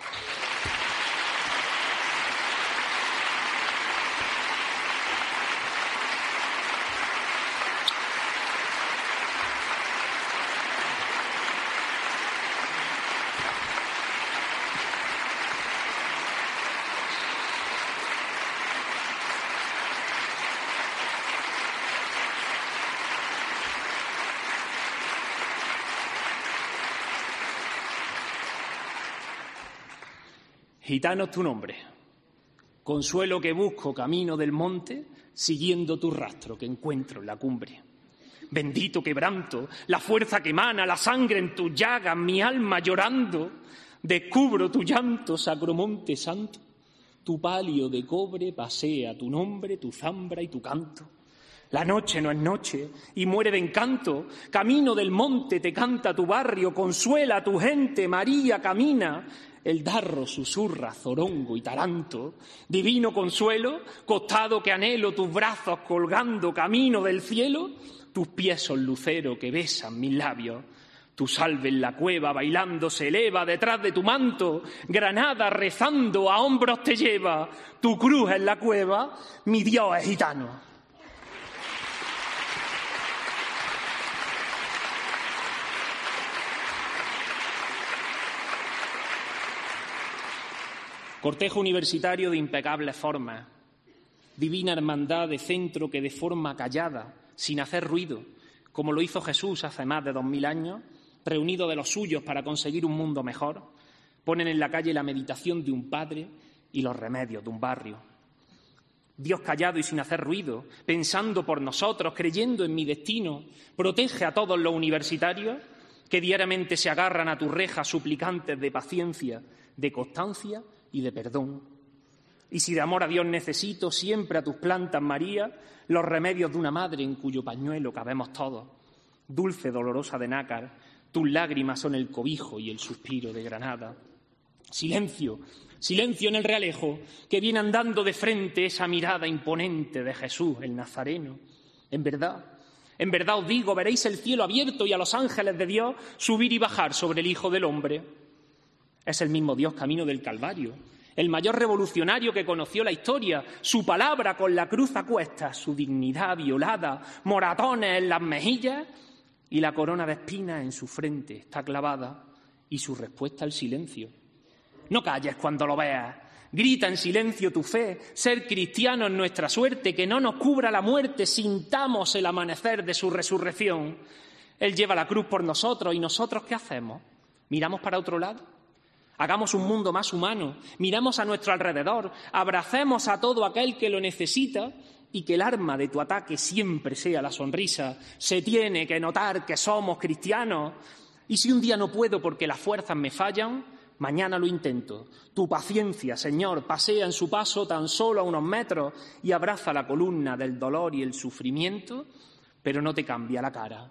Gitano es tu nombre, consuelo que busco camino del monte, siguiendo tu rastro que encuentro en la cumbre. Bendito quebranto, la fuerza que emana, la sangre en tus llagas, mi alma llorando. Descubro tu llanto, sacromonte santo, tu palio de cobre pasea tu nombre, tu zambra y tu canto. La noche no es noche y muere de encanto, camino del monte te canta tu barrio, consuela a tu gente, María camina. El darro susurra, zorongo y taranto, divino consuelo, costado que anhelo, tus brazos colgando camino del cielo, tus pies son lucero que besan mis labios, tu salve en la cueva bailando se eleva detrás de tu manto, Granada rezando a hombros te lleva, tu cruz en la cueva, mi Dios es gitano. Cortejo universitario de impecables formas, divina hermandad de centro que de forma callada, sin hacer ruido, como lo hizo Jesús hace más de 2000 años, reunido de los suyos para conseguir un mundo mejor, ponen en la calle la meditación de un padre y los remedios de un barrio. Dios callado y sin hacer ruido, pensando por nosotros, creyendo en mi destino, protege a todos los universitarios que diariamente se agarran a tus rejas suplicantes de paciencia, de constancia y de perdón. Y si de amor a Dios necesito, siempre a tus plantas, María, los remedios de una madre en cuyo pañuelo cabemos todos. Dulce, dolorosa de nácar, tus lágrimas son el cobijo y el suspiro de Granada. Silencio, silencio en el Realejo, que viene andando de frente esa mirada imponente de Jesús, el Nazareno. En verdad os digo, veréis el cielo abierto y a los ángeles de Dios subir y bajar sobre el Hijo del Hombre. Es el mismo Dios camino del Calvario, el mayor revolucionario que conoció la historia, su palabra con la cruz a cuestas, su dignidad violada, moratones en las mejillas y la corona de espinas en su frente está clavada y su respuesta el silencio. No calles cuando lo veas, grita en silencio tu fe, ser cristiano es nuestra suerte, que no nos cubra la muerte, sintamos el amanecer de su resurrección. Él lleva la cruz por nosotros y nosotros ¿qué hacemos? ¿Miramos para otro lado? Hagamos un mundo más humano, miramos a nuestro alrededor, abracemos a todo aquel que lo necesita y que el arma de tu ataque siempre sea la sonrisa. Se tiene que notar que somos cristianos. Y si un día no puedo porque las fuerzas me fallan, mañana lo intento. Tu paciencia, Señor, pasea en su paso tan solo a unos metros y abraza la columna del dolor y el sufrimiento, pero no te cambia la cara.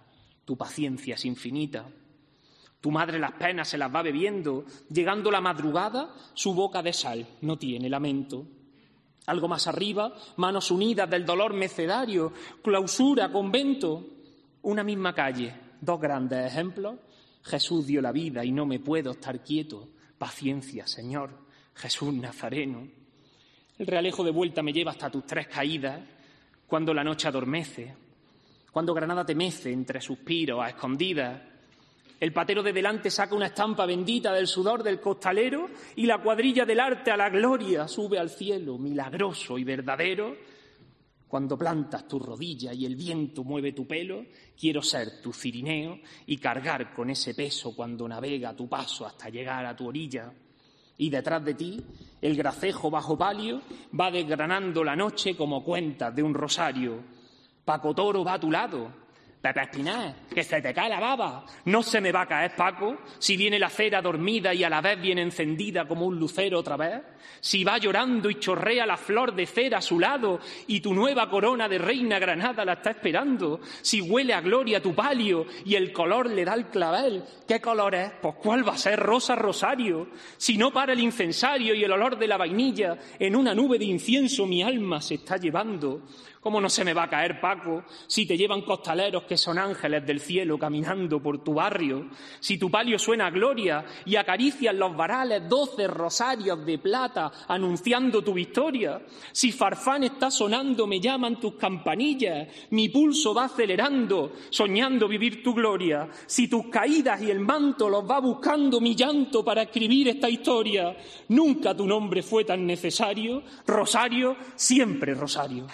Tu paciencia es infinita. Tu madre las penas se las va bebiendo. Llegando la madrugada, su boca de sal no tiene lamento. Algo más arriba, manos unidas del dolor mecedario, clausura, convento. Una misma calle, dos grandes ejemplos. Jesús dio la vida y no me puedo estar quieto. Paciencia, Señor, Jesús Nazareno. El realejo de vuelta me lleva hasta tus 3 caídas, cuando la noche adormece, cuando Granada te mece entre suspiros a escondidas. El patero de delante saca una estampa bendita del sudor del costalero y la cuadrilla del arte a la gloria sube al cielo, milagroso y verdadero. Cuando plantas tu rodilla y el viento mueve tu pelo, quiero ser tu cirineo y cargar con ese peso cuando navega tu paso hasta llegar a tu orilla. Y detrás de ti, el gracejo bajo palio va desgranando la noche como cuentas de un rosario. Paco Toro va a tu lado. Pepe Espinal, que se te cae la baba. No se me va a caer, Paco, si viene la cera dormida y a la vez viene encendida como un lucero otra vez. Si va llorando y chorrea la flor de cera a su lado y tu nueva corona de reina Granada la está esperando. Si huele a gloria tu palio y el color le da el clavel. ¿Qué color es? Pues ¿cuál va a ser? Rosa rosario. Si no para el incensario y el olor de la vainilla, en una nube de incienso mi alma se está llevando. ¿Cómo no se me va a caer, Paco, si te llevan costaleros que son ángeles del cielo caminando por tu barrio? Si tu palio suena a gloria y acarician los varales 12 rosarios de plata anunciando tu victoria. Si Farfán está sonando, me llaman tus campanillas, mi pulso va acelerando, soñando vivir tu gloria. Si tus caídas y el manto los va buscando mi llanto para escribir esta historia. Nunca tu nombre fue tan necesario, Rosario, siempre Rosario.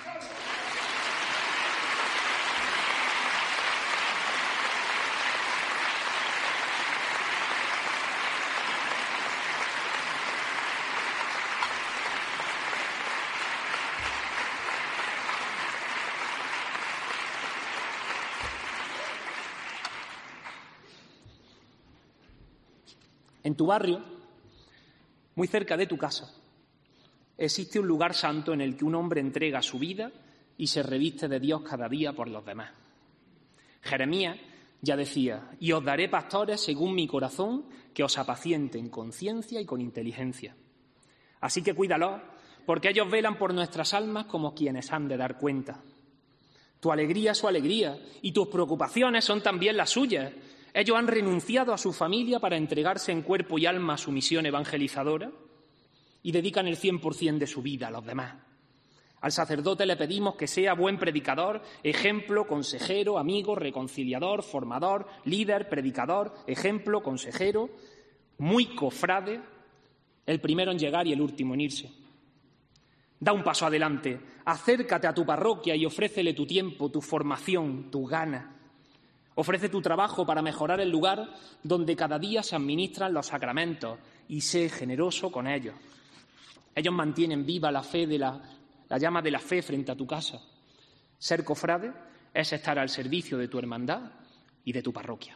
En tu barrio, muy cerca de tu casa, existe un lugar santo en el que un hombre entrega su vida y se reviste de Dios cada día por los demás. Jeremías ya decía: y os daré pastores según mi corazón, que os apacienten con ciencia y con inteligencia. Así que cuídalos, porque ellos velan por nuestras almas como quienes han de dar cuenta. Tu alegría es su alegría y tus preocupaciones son también las suyas. Ellos han renunciado a su familia para entregarse en cuerpo y alma a su misión evangelizadora y dedican el 100% de su vida a los demás. Al sacerdote le pedimos que sea buen predicador, ejemplo, consejero, amigo, reconciliador, formador, líder, predicador, ejemplo, consejero, muy cofrade, el primero en llegar y el último en irse. Da un paso adelante, acércate a tu parroquia y ofrécele tu tiempo, tu formación, tu ganas. Ofrece tu trabajo para mejorar el lugar donde cada día se administran los sacramentos y sé generoso con ellos. Ellos mantienen viva la fe la llama de la fe frente a tu casa. Ser cofrade es estar al servicio de tu hermandad y de tu parroquia.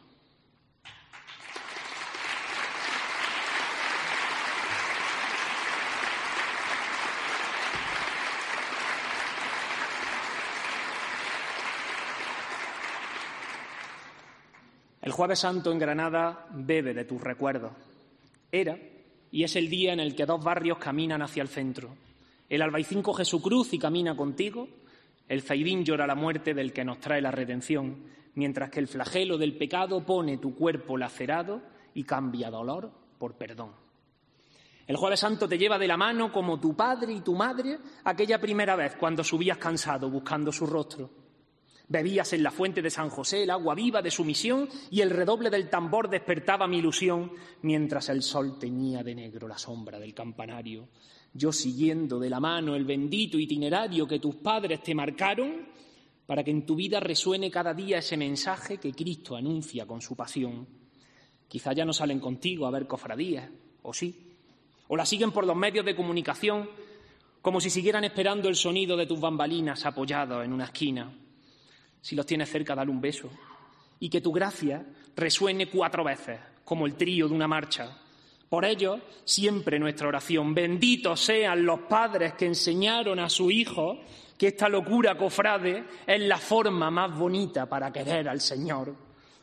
El Jueves Santo en Granada bebe de tus recuerdos. Era y es el día en el que 2 barrios caminan hacia el centro. El Albaicín coge su cruz y camina contigo. El Zaidín llora la muerte del que nos trae la redención, mientras que el flagelo del pecado pone tu cuerpo lacerado y cambia dolor por perdón. El Jueves Santo te lleva de la mano como tu padre y tu madre aquella primera vez cuando subías cansado buscando su rostro. Bebías en la fuente de San José el agua viva de su misión y el redoble del tambor despertaba mi ilusión mientras el sol teñía de negro la sombra del campanario. Yo siguiendo de la mano el bendito itinerario que tus padres te marcaron para que en tu vida resuene cada día ese mensaje que Cristo anuncia con su pasión. Quizá ya no salen contigo a ver cofradías, o sí, o la siguen por los medios de comunicación como si siguieran esperando el sonido de tus bambalinas apoyados en una esquina. Si los tienes cerca, dale un beso y que tu gracia resuene 4 veces, como el trío de una marcha. Por ello, siempre nuestra oración: benditos sean los padres que enseñaron a su hijo que esta locura cofrade es la forma más bonita para querer al Señor.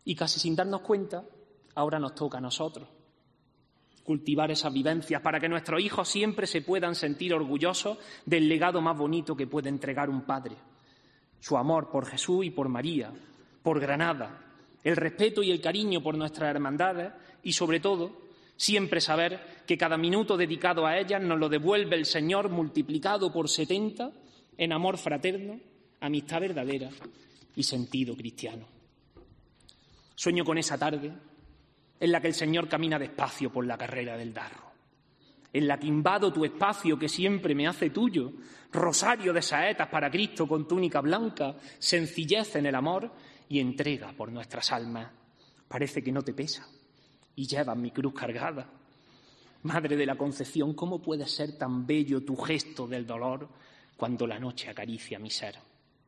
Y casi sin darnos cuenta, ahora nos toca a nosotros cultivar esas vivencias para que nuestros hijos siempre se puedan sentir orgullosos del legado más bonito que puede entregar un padre. Su amor por Jesús y por María, por Granada, el respeto y el cariño por nuestras hermandades y, sobre todo, siempre saber que cada minuto dedicado a ellas nos lo devuelve el Señor multiplicado por 70 en amor fraterno, amistad verdadera y sentido cristiano. Sueño con esa tarde en la que el Señor camina despacio por la carrera del Darro, en la que invado tu espacio que siempre me hace tuyo, rosario de saetas para Cristo con túnica blanca, sencillez en el amor y entrega por nuestras almas. Parece que no te pesa y llevas mi cruz cargada. Madre de la Concepción, ¿cómo puede ser tan bello tu gesto del dolor cuando la noche acaricia mi ser?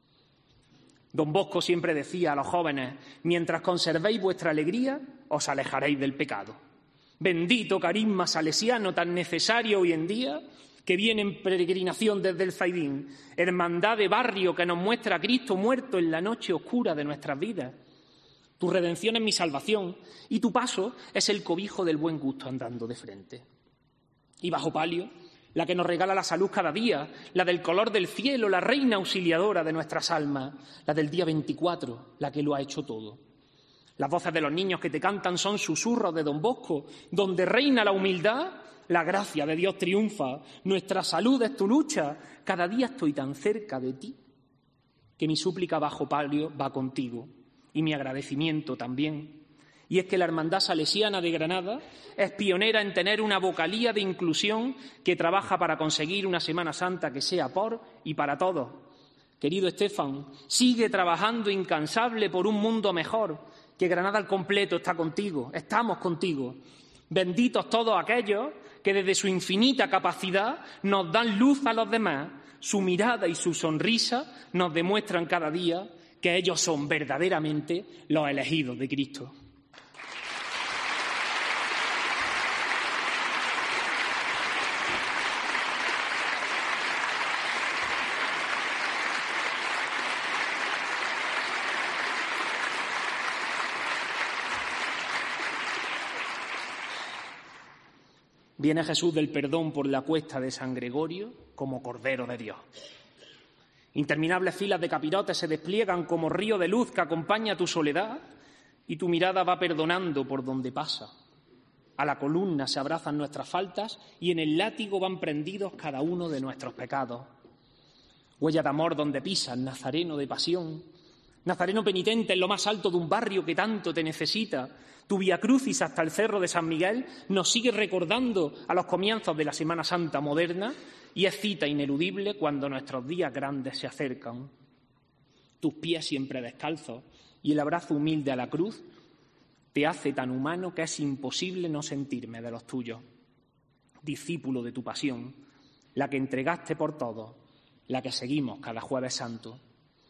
Don Bosco siempre decía a los jóvenes: mientras conservéis vuestra alegría, os alejaréis del pecado. Bendito carisma salesiano tan necesario hoy en día, que viene en peregrinación desde el Zaidín, hermandad de barrio que nos muestra a Cristo muerto en la noche oscura de nuestras vidas. Tu redención es mi salvación y tu paso es el cobijo del buen gusto andando de frente. Y bajo palio, la que nos regala la salud cada día, la del color del cielo, la reina auxiliadora de nuestras almas, la del día 24, la que lo ha hecho todo. Las voces de los niños que te cantan son susurros de Don Bosco, donde reina la humildad, la gracia de Dios triunfa, nuestra salud es tu lucha, cada día estoy tan cerca de ti, que mi súplica bajo palio va contigo, y mi agradecimiento también. Y es que la Hermandad Salesiana de Granada es pionera en tener una vocalía de inclusión que trabaja para conseguir una Semana Santa que sea por y para todos. Querido Estefan, sigue trabajando incansable por un mundo mejor, que Granada al completo está contigo, estamos contigo. Benditos todos aquellos que desde su infinita capacidad nos dan luz a los demás. Su mirada y su sonrisa nos demuestran cada día que ellos son verdaderamente los elegidos de Cristo. Viene Jesús del perdón por la cuesta de San Gregorio como Cordero de Dios. Interminables filas de capirotes se despliegan como río de luz que acompaña tu soledad y tu mirada va perdonando por donde pasa. A la columna se abrazan nuestras faltas y en el látigo van prendidos cada uno de nuestros pecados. Huella de amor donde pisas, Nazareno de pasión, Nazareno penitente en lo más alto de un barrio que tanto te necesita. Tu Vía Crucis hasta el Cerro de San Miguel nos sigue recordando a los comienzos de la Semana Santa moderna y es cita ineludible cuando nuestros días grandes se acercan. Tus pies siempre descalzos y el abrazo humilde a la cruz te hace tan humano que es imposible no sentirme de los tuyos. Discípulo de tu pasión, la que entregaste por todos, la que seguimos cada Jueves Santo.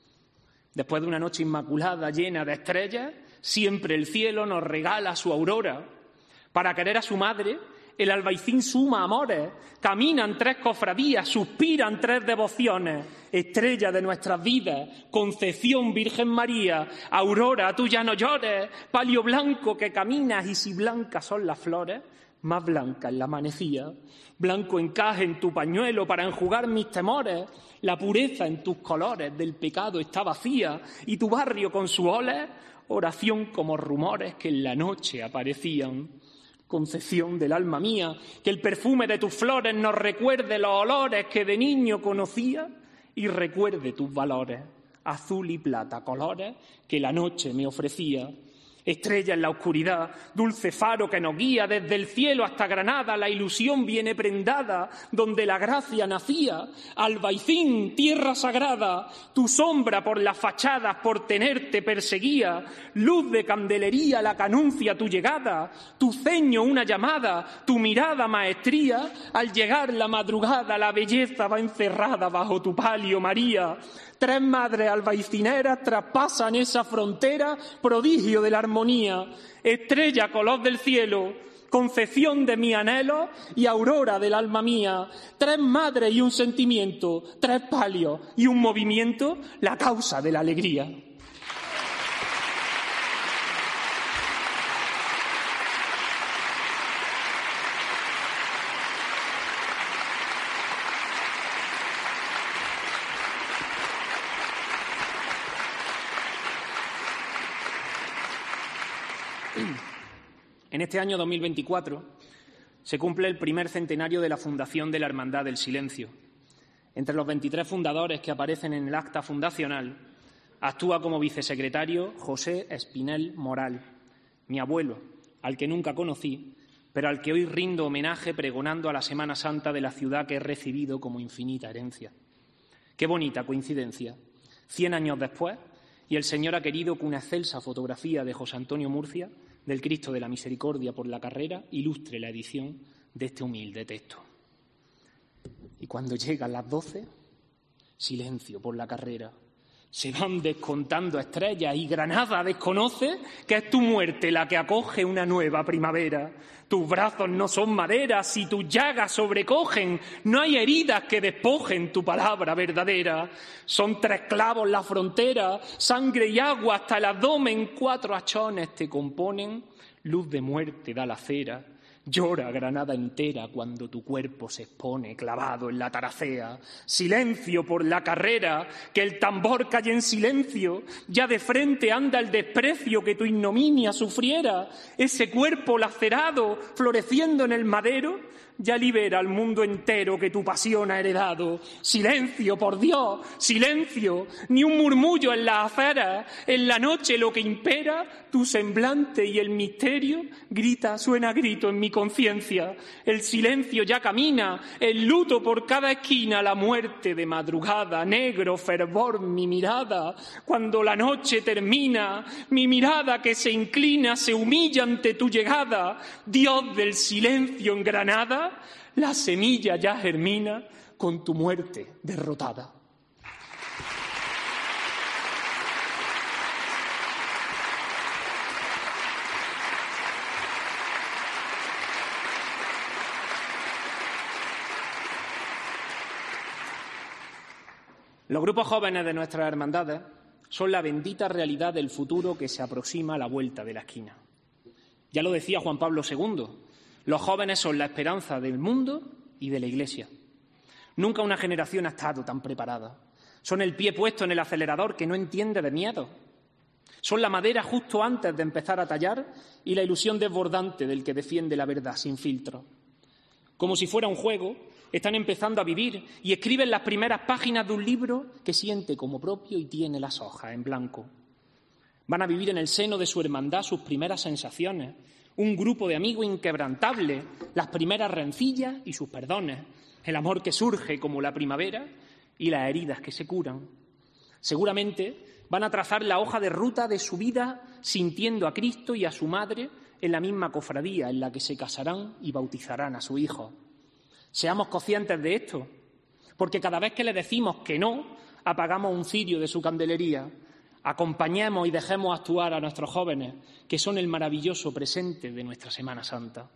Después de una noche inmaculada llena de estrellas, siempre el cielo nos regala su aurora. Para querer a su madre, el albaicín suma amores, caminan 3 cofradías, suspiran 3 devociones. Estrella de nuestras vidas, Concepción, Virgen María, aurora, tú ya no llores, palio blanco que caminas y si blancas son las flores, más blanca en la manecilla. Blanco encaje en tu pañuelo para enjugar mis temores. La pureza en tus colores del pecado está vacía y tu barrio con su ole, oración como rumores que en la noche aparecían. Concepción del alma mía, que el perfume de tus flores nos recuerde los olores que de niño conocía y recuerde tus valores, azul y plata, colores que la noche me ofrecía. Estrella en la oscuridad, dulce faro que nos guía desde el cielo hasta Granada, la ilusión viene prendada, donde la gracia nacía. Albaicín, tierra sagrada, tu sombra por las fachadas por tenerte perseguía. Luz de candelería la que anuncia tu llegada, tu ceño una llamada, tu mirada maestría. Al llegar la madrugada la belleza va encerrada bajo tu palio, María. 3 madres albaicineras traspasan esa frontera, prodigio de la armonía, estrella color del cielo, concepción de mi anhelo y aurora del alma mía. 3 madres y un sentimiento, 3 palios y un movimiento, la causa de la alegría. En este año 2024 se cumple el primer centenario de la fundación de la Hermandad del Silencio. Entre los 23 fundadores que aparecen en el acta fundacional, actúa como vicesecretario José Espinel Moral, mi abuelo, al que nunca conocí, pero al que hoy rindo homenaje pregonando a la Semana Santa de la ciudad que he recibido como infinita herencia. Qué bonita coincidencia. 100 años después, y el Señor ha querido que una excelsa fotografía de José Antonio Murcia, del Cristo de la Misericordia por la Carrera, ilustre la edición de este humilde texto. Y cuando llegan las 12, silencio por la carrera. Se van descontando estrellas y Granada desconoce que es tu muerte la que acoge una nueva primavera. Tus brazos no son madera, si tus llagas sobrecogen, no hay heridas que despojen tu palabra verdadera. Son 3 clavos la frontera, sangre y agua hasta el abdomen, 4 hachones te componen, luz de muerte da la cera. Llora Granada entera cuando tu cuerpo se expone clavado en la taracea. Silencio por la carrera, que el tambor calle en silencio. Ya de frente anda el desprecio que tu ignominia sufriera. Ese cuerpo lacerado, floreciendo en el madero, ya libera al mundo entero que tu pasión ha heredado. Silencio, por Dios, silencio, ni un murmullo en las aceras. En la noche lo que impera, tu semblante y el misterio, suena grito en mi conciencia. El silencio ya camina, el luto por cada esquina, la muerte de madrugada, negro fervor mi mirada. Cuando la noche termina, mi mirada que se inclina, se humilla ante tu llegada. Dios del silencio en Granada, la semilla ya germina con tu muerte derrotada. Los grupos jóvenes de nuestras hermandades son la bendita realidad del futuro que se aproxima a la vuelta de la esquina. Ya lo decía Juan Pablo II, los jóvenes son la esperanza del mundo y de la Iglesia. Nunca una generación ha estado tan preparada. Son el pie puesto en el acelerador que no entiende de miedo. Son la madera justo antes de empezar a tallar y la ilusión desbordante del que defiende la verdad sin filtro. Como si fuera un juego, están empezando a vivir y escriben las primeras páginas de un libro que siente como propio y tiene las hojas en blanco. Van a vivir en el seno de su hermandad sus primeras sensaciones, un grupo de amigos inquebrantable, las primeras rencillas y sus perdones, el amor que surge como la primavera y las heridas que se curan. Seguramente van a trazar la hoja de ruta de su vida sintiendo a Cristo y a su madre en la misma cofradía en la que se casarán y bautizarán a su hijo. Seamos conscientes de esto, porque cada vez que le decimos que no, apagamos un cirio de su candelería. Acompañemos y dejemos actuar a nuestros jóvenes, que son el maravilloso presente de nuestra Semana Santa.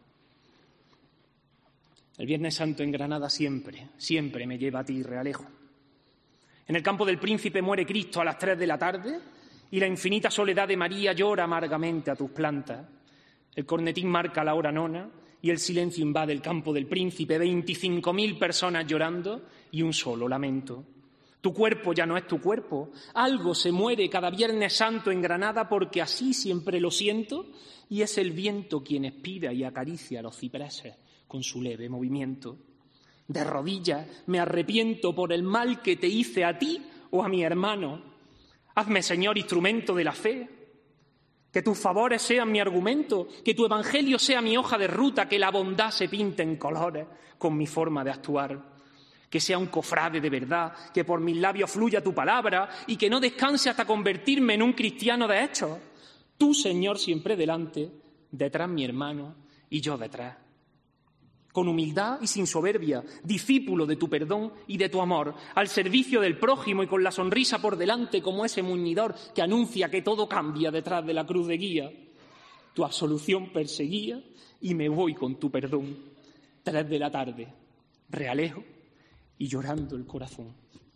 El Viernes Santo en Granada siempre, siempre me lleva a ti, Realejo. En el campo del Príncipe muere Cristo a las 3 de la tarde y la infinita soledad de María llora amargamente a tus plantas. El cornetín marca la hora nona y el silencio invade el campo del Príncipe, 25.000 personas llorando y un solo lamento. Tu cuerpo ya no es tu cuerpo, algo se muere cada Viernes Santo en Granada porque así siempre lo siento y es el viento quien expira y acaricia los cipreses con su leve movimiento. De rodillas me arrepiento por el mal que te hice a ti o a mi hermano. Hazme, Señor, instrumento de la fe. Que tus favores sean mi argumento, que tu evangelio sea mi hoja de ruta, que la bondad se pinte en colores con mi forma de actuar. Que sea un cofrade de verdad, que por mis labios fluya tu palabra y que no descanse hasta convertirme en un cristiano de hechos. Tú, Señor, siempre delante, detrás mi hermano y yo detrás. Con humildad y sin soberbia, discípulo de tu perdón y de tu amor, al servicio del prójimo y con la sonrisa por delante como ese muñidor que anuncia que todo cambia detrás de la cruz de guía. Tu absolución perseguía y me voy con tu perdón. 3 de la tarde, Realejo y llorando el corazón.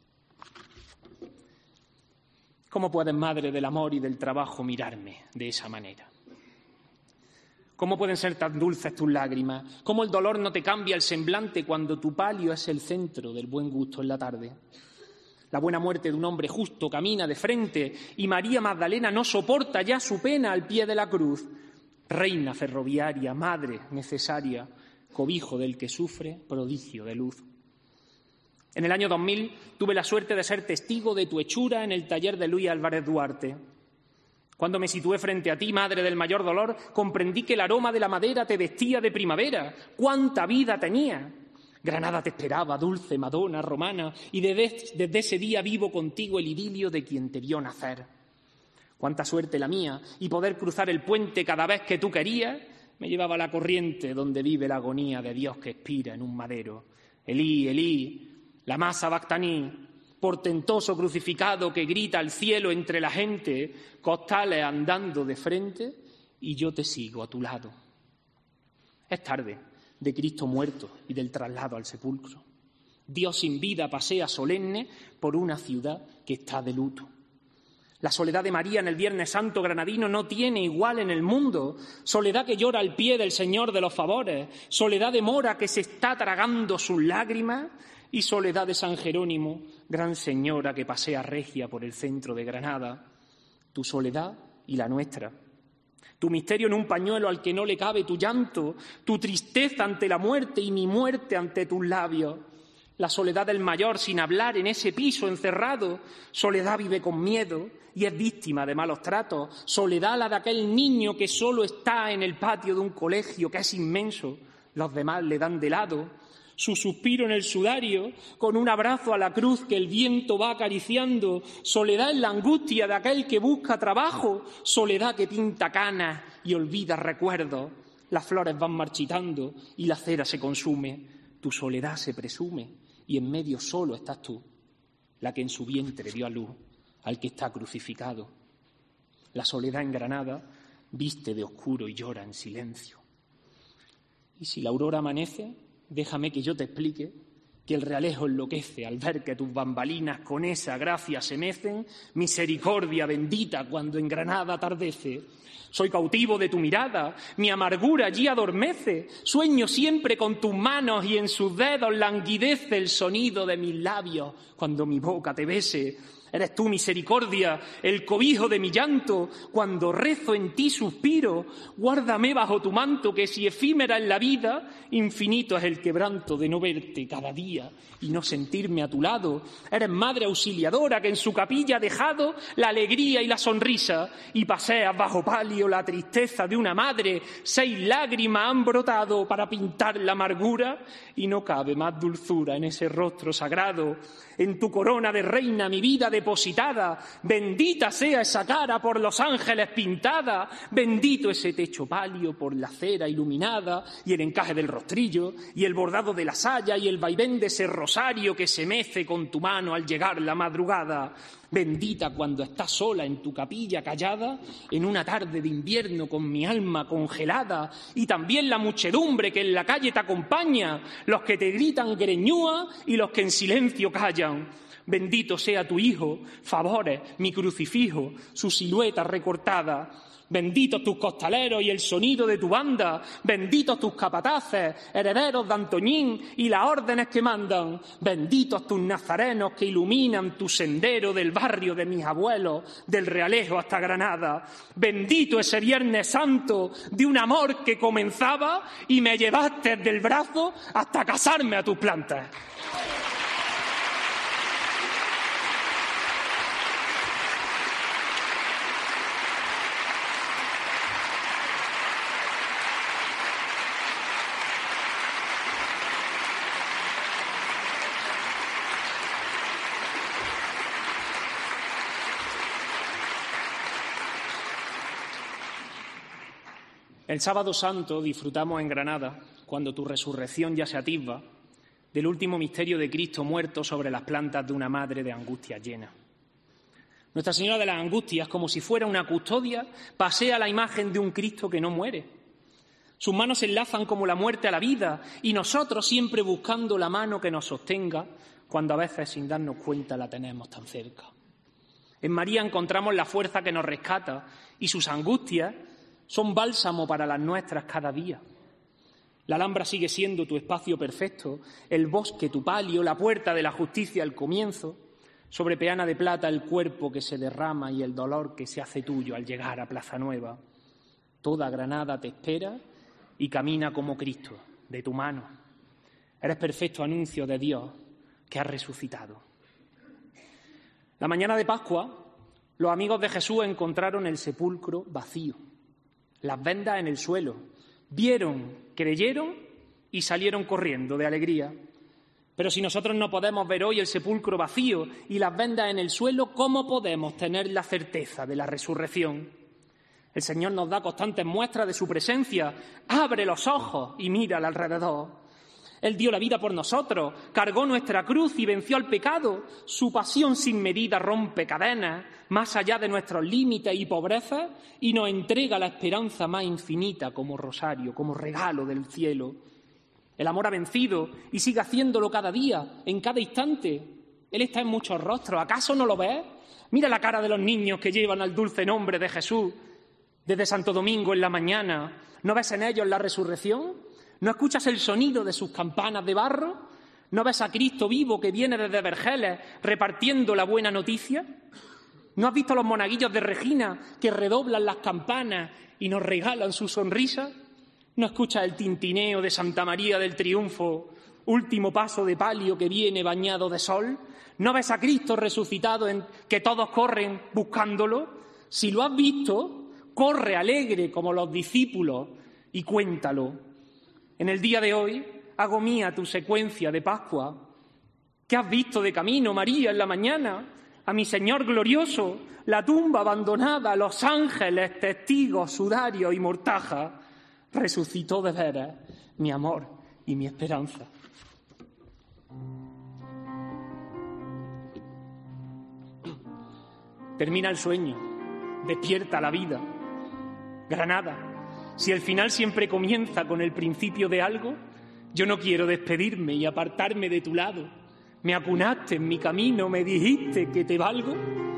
¿Cómo puedes, madre del amor y del trabajo, mirarme de esa manera? ¿Cómo pueden ser tan dulces tus lágrimas? ¿Cómo el dolor no te cambia el semblante cuando tu palio es el centro del buen gusto en la tarde? La buena muerte de un hombre justo camina de frente y María Magdalena no soporta ya su pena al pie de la cruz. reina ferroviaria, madre necesaria, cobijo del que sufre, prodigio de luz. En el año 2000 tuve la suerte de ser testigo de tu hechura en el taller de Luis Álvarez Duarte. Cuando me situé frente a ti, madre del mayor dolor, comprendí que el aroma de la madera te vestía de primavera. ¡Cuánta vida tenía! Granada te esperaba, dulce Madonna romana, y desde ese día vivo contigo el idilio de quien te vio nacer. Cuánta suerte la mía, y poder cruzar el puente cada vez que tú querías, me llevaba a la corriente donde vive la agonía de Dios que expira en un madero. Elí, Elí, la masa Bactaní, portentoso crucificado que grita al cielo entre la gente, costales andando de frente, y yo te sigo a tu lado. Es tarde de Cristo muerto y del traslado al sepulcro. Dios sin vida pasea solemne por una ciudad que está de luto. La soledad de María en el Viernes Santo granadino no tiene igual en el mundo. Soledad que llora al pie del Señor de los favores, soledad de Mora que se está tragando sus lágrimas y soledad de San Jerónimo, gran señora que pasea regia por el centro de Granada. Tu soledad y la nuestra. Tu misterio en un pañuelo al que no le cabe tu llanto, tu tristeza ante la muerte y mi muerte ante tus labios. La soledad del mayor sin hablar en ese piso encerrado. Soledad vive con miedo y es víctima de malos tratos. Soledad la de aquel niño que solo está en el patio de un colegio que es inmenso. Los demás le dan de lado. Su suspiro en el sudario, con un abrazo a la cruz que el viento va acariciando. Soledad en la angustia de aquel que busca trabajo. Soledad que pinta canas y olvida recuerdos. Las flores van marchitando y la cera se consume. Tu soledad se presume y en medio solo estás tú, la que en su vientre dio a luz al que está crucificado. La soledad en Granada viste de oscuro y llora en silencio. Y si la aurora amanece, déjame que yo te explique que el realejo enloquece al ver que tus bambalinas con esa gracia se mecen, misericordia bendita cuando en Granada atardece. Soy cautivo de tu mirada, mi amargura allí adormece, sueño siempre con tus manos y en sus dedos languidece el sonido de mis labios cuando mi boca te bese. Eres tú, misericordia, el cobijo de mi llanto, cuando rezo en ti suspiro, guárdame bajo tu manto, que si efímera es la vida, infinito es el quebranto de no verte cada día y no sentirme a tu lado. Eres madre auxiliadora que en su capilla ha dejado la alegría y la sonrisa, y paseas bajo palio la tristeza de una madre. 6 lágrimas han brotado para pintar la amargura, y no cabe más dulzura en ese rostro sagrado. En tu corona de reina mi vida depositada, bendita sea esa cara por los ángeles pintada, bendito ese techo palio por la cera iluminada, y el encaje del rostrillo, y el bordado de la saya, y el vaivén de ese rosario que se mece con tu mano al llegar la madrugada. Bendita cuando estás sola en tu capilla callada, en una tarde de invierno con mi alma congelada, y también la muchedumbre que en la calle te acompaña, los que te gritan greñúa y los que en silencio callan. Bendito sea tu Hijo, favores, mi crucifijo, su silueta recortada. Benditos tus costaleros y el sonido de tu banda, benditos tus capataces, herederos de Antoñín y las órdenes que mandan, benditos tus nazarenos que iluminan tu sendero del barrio de mis abuelos, del Realejo hasta Granada. Bendito ese Viernes Santo de un amor que comenzaba y me llevaste del brazo hasta casarme a tus plantas. El Sábado Santo disfrutamos en Granada, cuando tu resurrección ya se atisba, del último misterio de Cristo muerto sobre las plantas de una madre de angustia llena. Nuestra Señora de las Angustias, como si fuera una custodia, pasea la imagen de un Cristo que no muere. Sus manos se enlazan como la muerte a la vida, y nosotros siempre buscando la mano que nos sostenga, cuando a veces sin darnos cuenta la tenemos tan cerca. En María encontramos la fuerza que nos rescata, y sus angustias son bálsamo para las nuestras cada día. La Alhambra sigue siendo tu espacio perfecto, el bosque tu palio, la puerta de la justicia el comienzo, sobre peana de plata el cuerpo que se derrama y el dolor que se hace tuyo al llegar a Plaza Nueva. Toda Granada te espera y camina como Cristo, de tu mano. Eres perfecto anuncio de Dios que ha resucitado. La mañana de Pascua, los amigos de Jesús encontraron el sepulcro vacío, las vendas en el suelo. Vieron, creyeron y salieron corriendo de alegría. Pero si nosotros no podemos ver hoy el sepulcro vacío y las vendas en el suelo, ¿cómo podemos tener la certeza de la resurrección? El Señor nos da constantes muestras de su presencia. Abre los ojos y mira al alrededor. Él dio la vida por nosotros, cargó nuestra cruz y venció al pecado. Su pasión sin medida rompe cadenas, más allá de nuestros límites y pobrezas, y nos entrega la esperanza más infinita como rosario, como regalo del cielo. El amor ha vencido y sigue haciéndolo cada día, en cada instante. Él está en muchos rostros. ¿Acaso no lo ves? Mira la cara de los niños que llevan al dulce nombre de Jesús. Desde Santo Domingo en la mañana, ¿no ves en ellos la resurrección? ¿No escuchas el sonido de sus campanas de barro? ¿No ves a Cristo vivo que viene desde Vergeles repartiendo la buena noticia? ¿No has visto a los monaguillos de Regina que redoblan las campanas y nos regalan su sonrisa? ¿No escuchas el tintineo de Santa María del Triunfo, último paso de palio que viene bañado de sol? ¿No ves a Cristo resucitado en que todos corren buscándolo? Si lo has visto, corre alegre como los discípulos y cuéntalo. En el día de hoy hago mía tu secuencia de Pascua. ¿Qué has visto de camino, María, en la mañana? A mi Señor glorioso, la tumba abandonada, los ángeles, testigos, sudario y mortaja. Resucitó de veras mi amor y mi esperanza. Termina el sueño, despierta la vida. Granada, si el final siempre comienza con el principio de algo, yo no quiero despedirme y apartarme de tu lado. Me acunaste en mi camino, me dijiste que te valgo,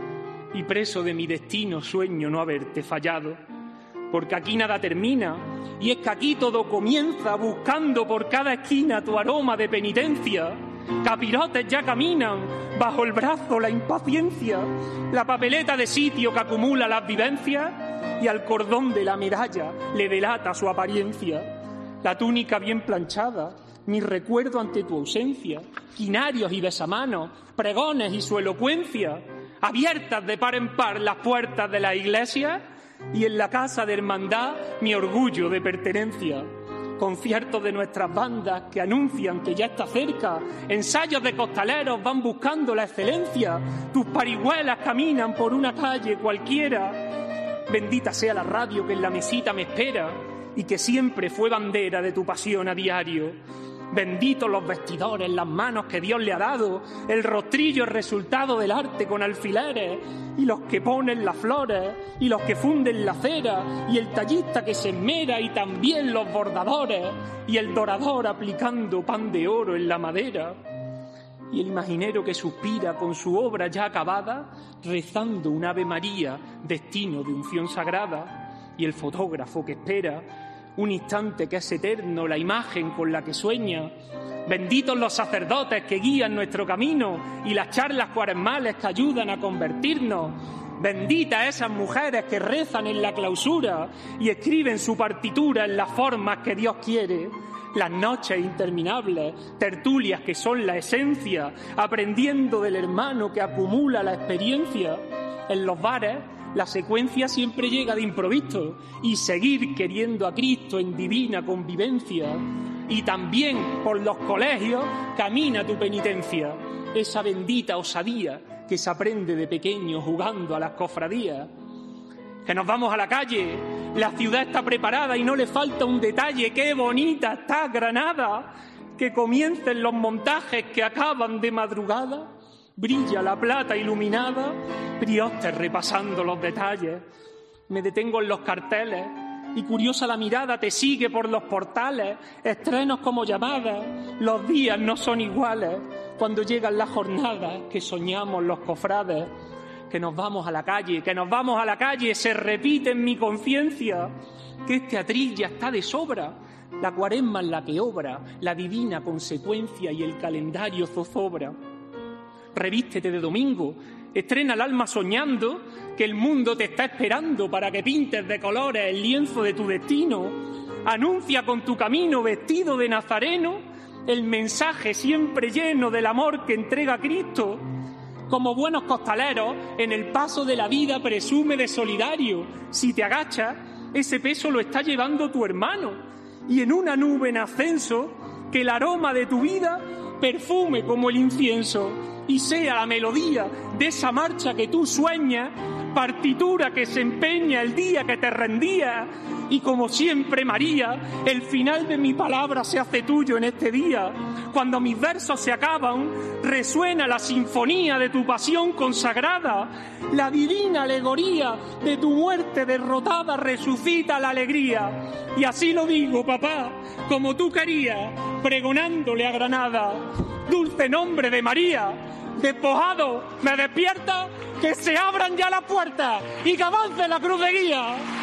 y preso de mi destino sueño no haberte fallado. Porque aquí nada termina, y es que aquí todo comienza buscando por cada esquina tu aroma de penitencia. Capirotes ya caminan, bajo el brazo la impaciencia, la papeleta de sitio que acumula las vivencias, y al cordón de la medalla le delata su apariencia. La túnica bien planchada, mi recuerdo ante tu ausencia, quinarios y besamanos, pregones y su elocuencia, abiertas de par en par las puertas de la iglesia, y en la casa de hermandad mi orgullo de pertenencia. Conciertos de nuestras bandas que anuncian que ya está cerca, ensayos de costaleros van buscando la excelencia, tus parihuelas caminan por una calle cualquiera. Bendita sea la radio que en la mesita me espera y que siempre fue bandera de tu pasión a diario. Benditos los vestidores, las manos que Dios le ha dado, el rostrillo es resultado del arte con alfileres, y los que ponen las flores, y los que funden la cera, y el tallista que se esmera, y también los bordadores, y el dorador aplicando pan de oro en la madera, y el imaginero que suspira con su obra ya acabada, rezando un Ave María, destino de unción sagrada, y el fotógrafo que espera un instante que es eterno, la imagen con la que sueña. Benditos los sacerdotes que guían nuestro camino y las charlas cuaresmales que ayudan a convertirnos. Benditas esas mujeres que rezan en la clausura y escriben su partitura en las formas que Dios quiere. Las noches interminables, tertulias que son la esencia, aprendiendo del hermano que acumula la experiencia. En los bares la secuencia siempre llega de improviso y seguir queriendo a Cristo en divina convivencia. Y también por los colegios camina tu penitencia, esa bendita osadía que se aprende de pequeño jugando a las cofradías. Que nos vamos a la calle, la ciudad está preparada y no le falta un detalle. ¡Qué bonita está Granada! Que comiencen los montajes que acaban de madrugada. Brilla la plata iluminada, priostes repasando los detalles. Me detengo en los carteles y curiosa la mirada te sigue por los portales. Estrenos como llamadas, los días no son iguales. Cuando llegan las jornadas que soñamos los cofrades. Que nos vamos a la calle, que nos vamos a la calle, se repite en mi conciencia que este atril ya está de sobra. La cuaresma es la que obra, la divina consecuencia y el calendario zozobra. Revístete de domingo, Estrena el alma soñando que el mundo te está esperando para que pintes de colores el lienzo de tu destino. Anuncia con tu camino vestido de nazareno el mensaje siempre lleno del amor que entrega Cristo. Como buenos costaleros, en el paso de la vida presume de solidario. Si te agachas, ese peso lo está llevando tu hermano. Y en una nube en ascenso, que el aroma de tu vida perfume como el incienso y sea la melodía de esa marcha que tú sueñas, partitura que se empeña el día que te rendías. Y como siempre, María, el final de mi palabra se hace tuyo en este día. Cuando mis versos se acaban, resuena la sinfonía de tu pasión consagrada. La divina alegoría de tu muerte derrotada resucita la alegría. Y así lo digo, papá, como tú querías, pregonándole a Granada. Dulce nombre de María, despojado, me despierta, que se abran ya las puertas y que avance la cruz de guía.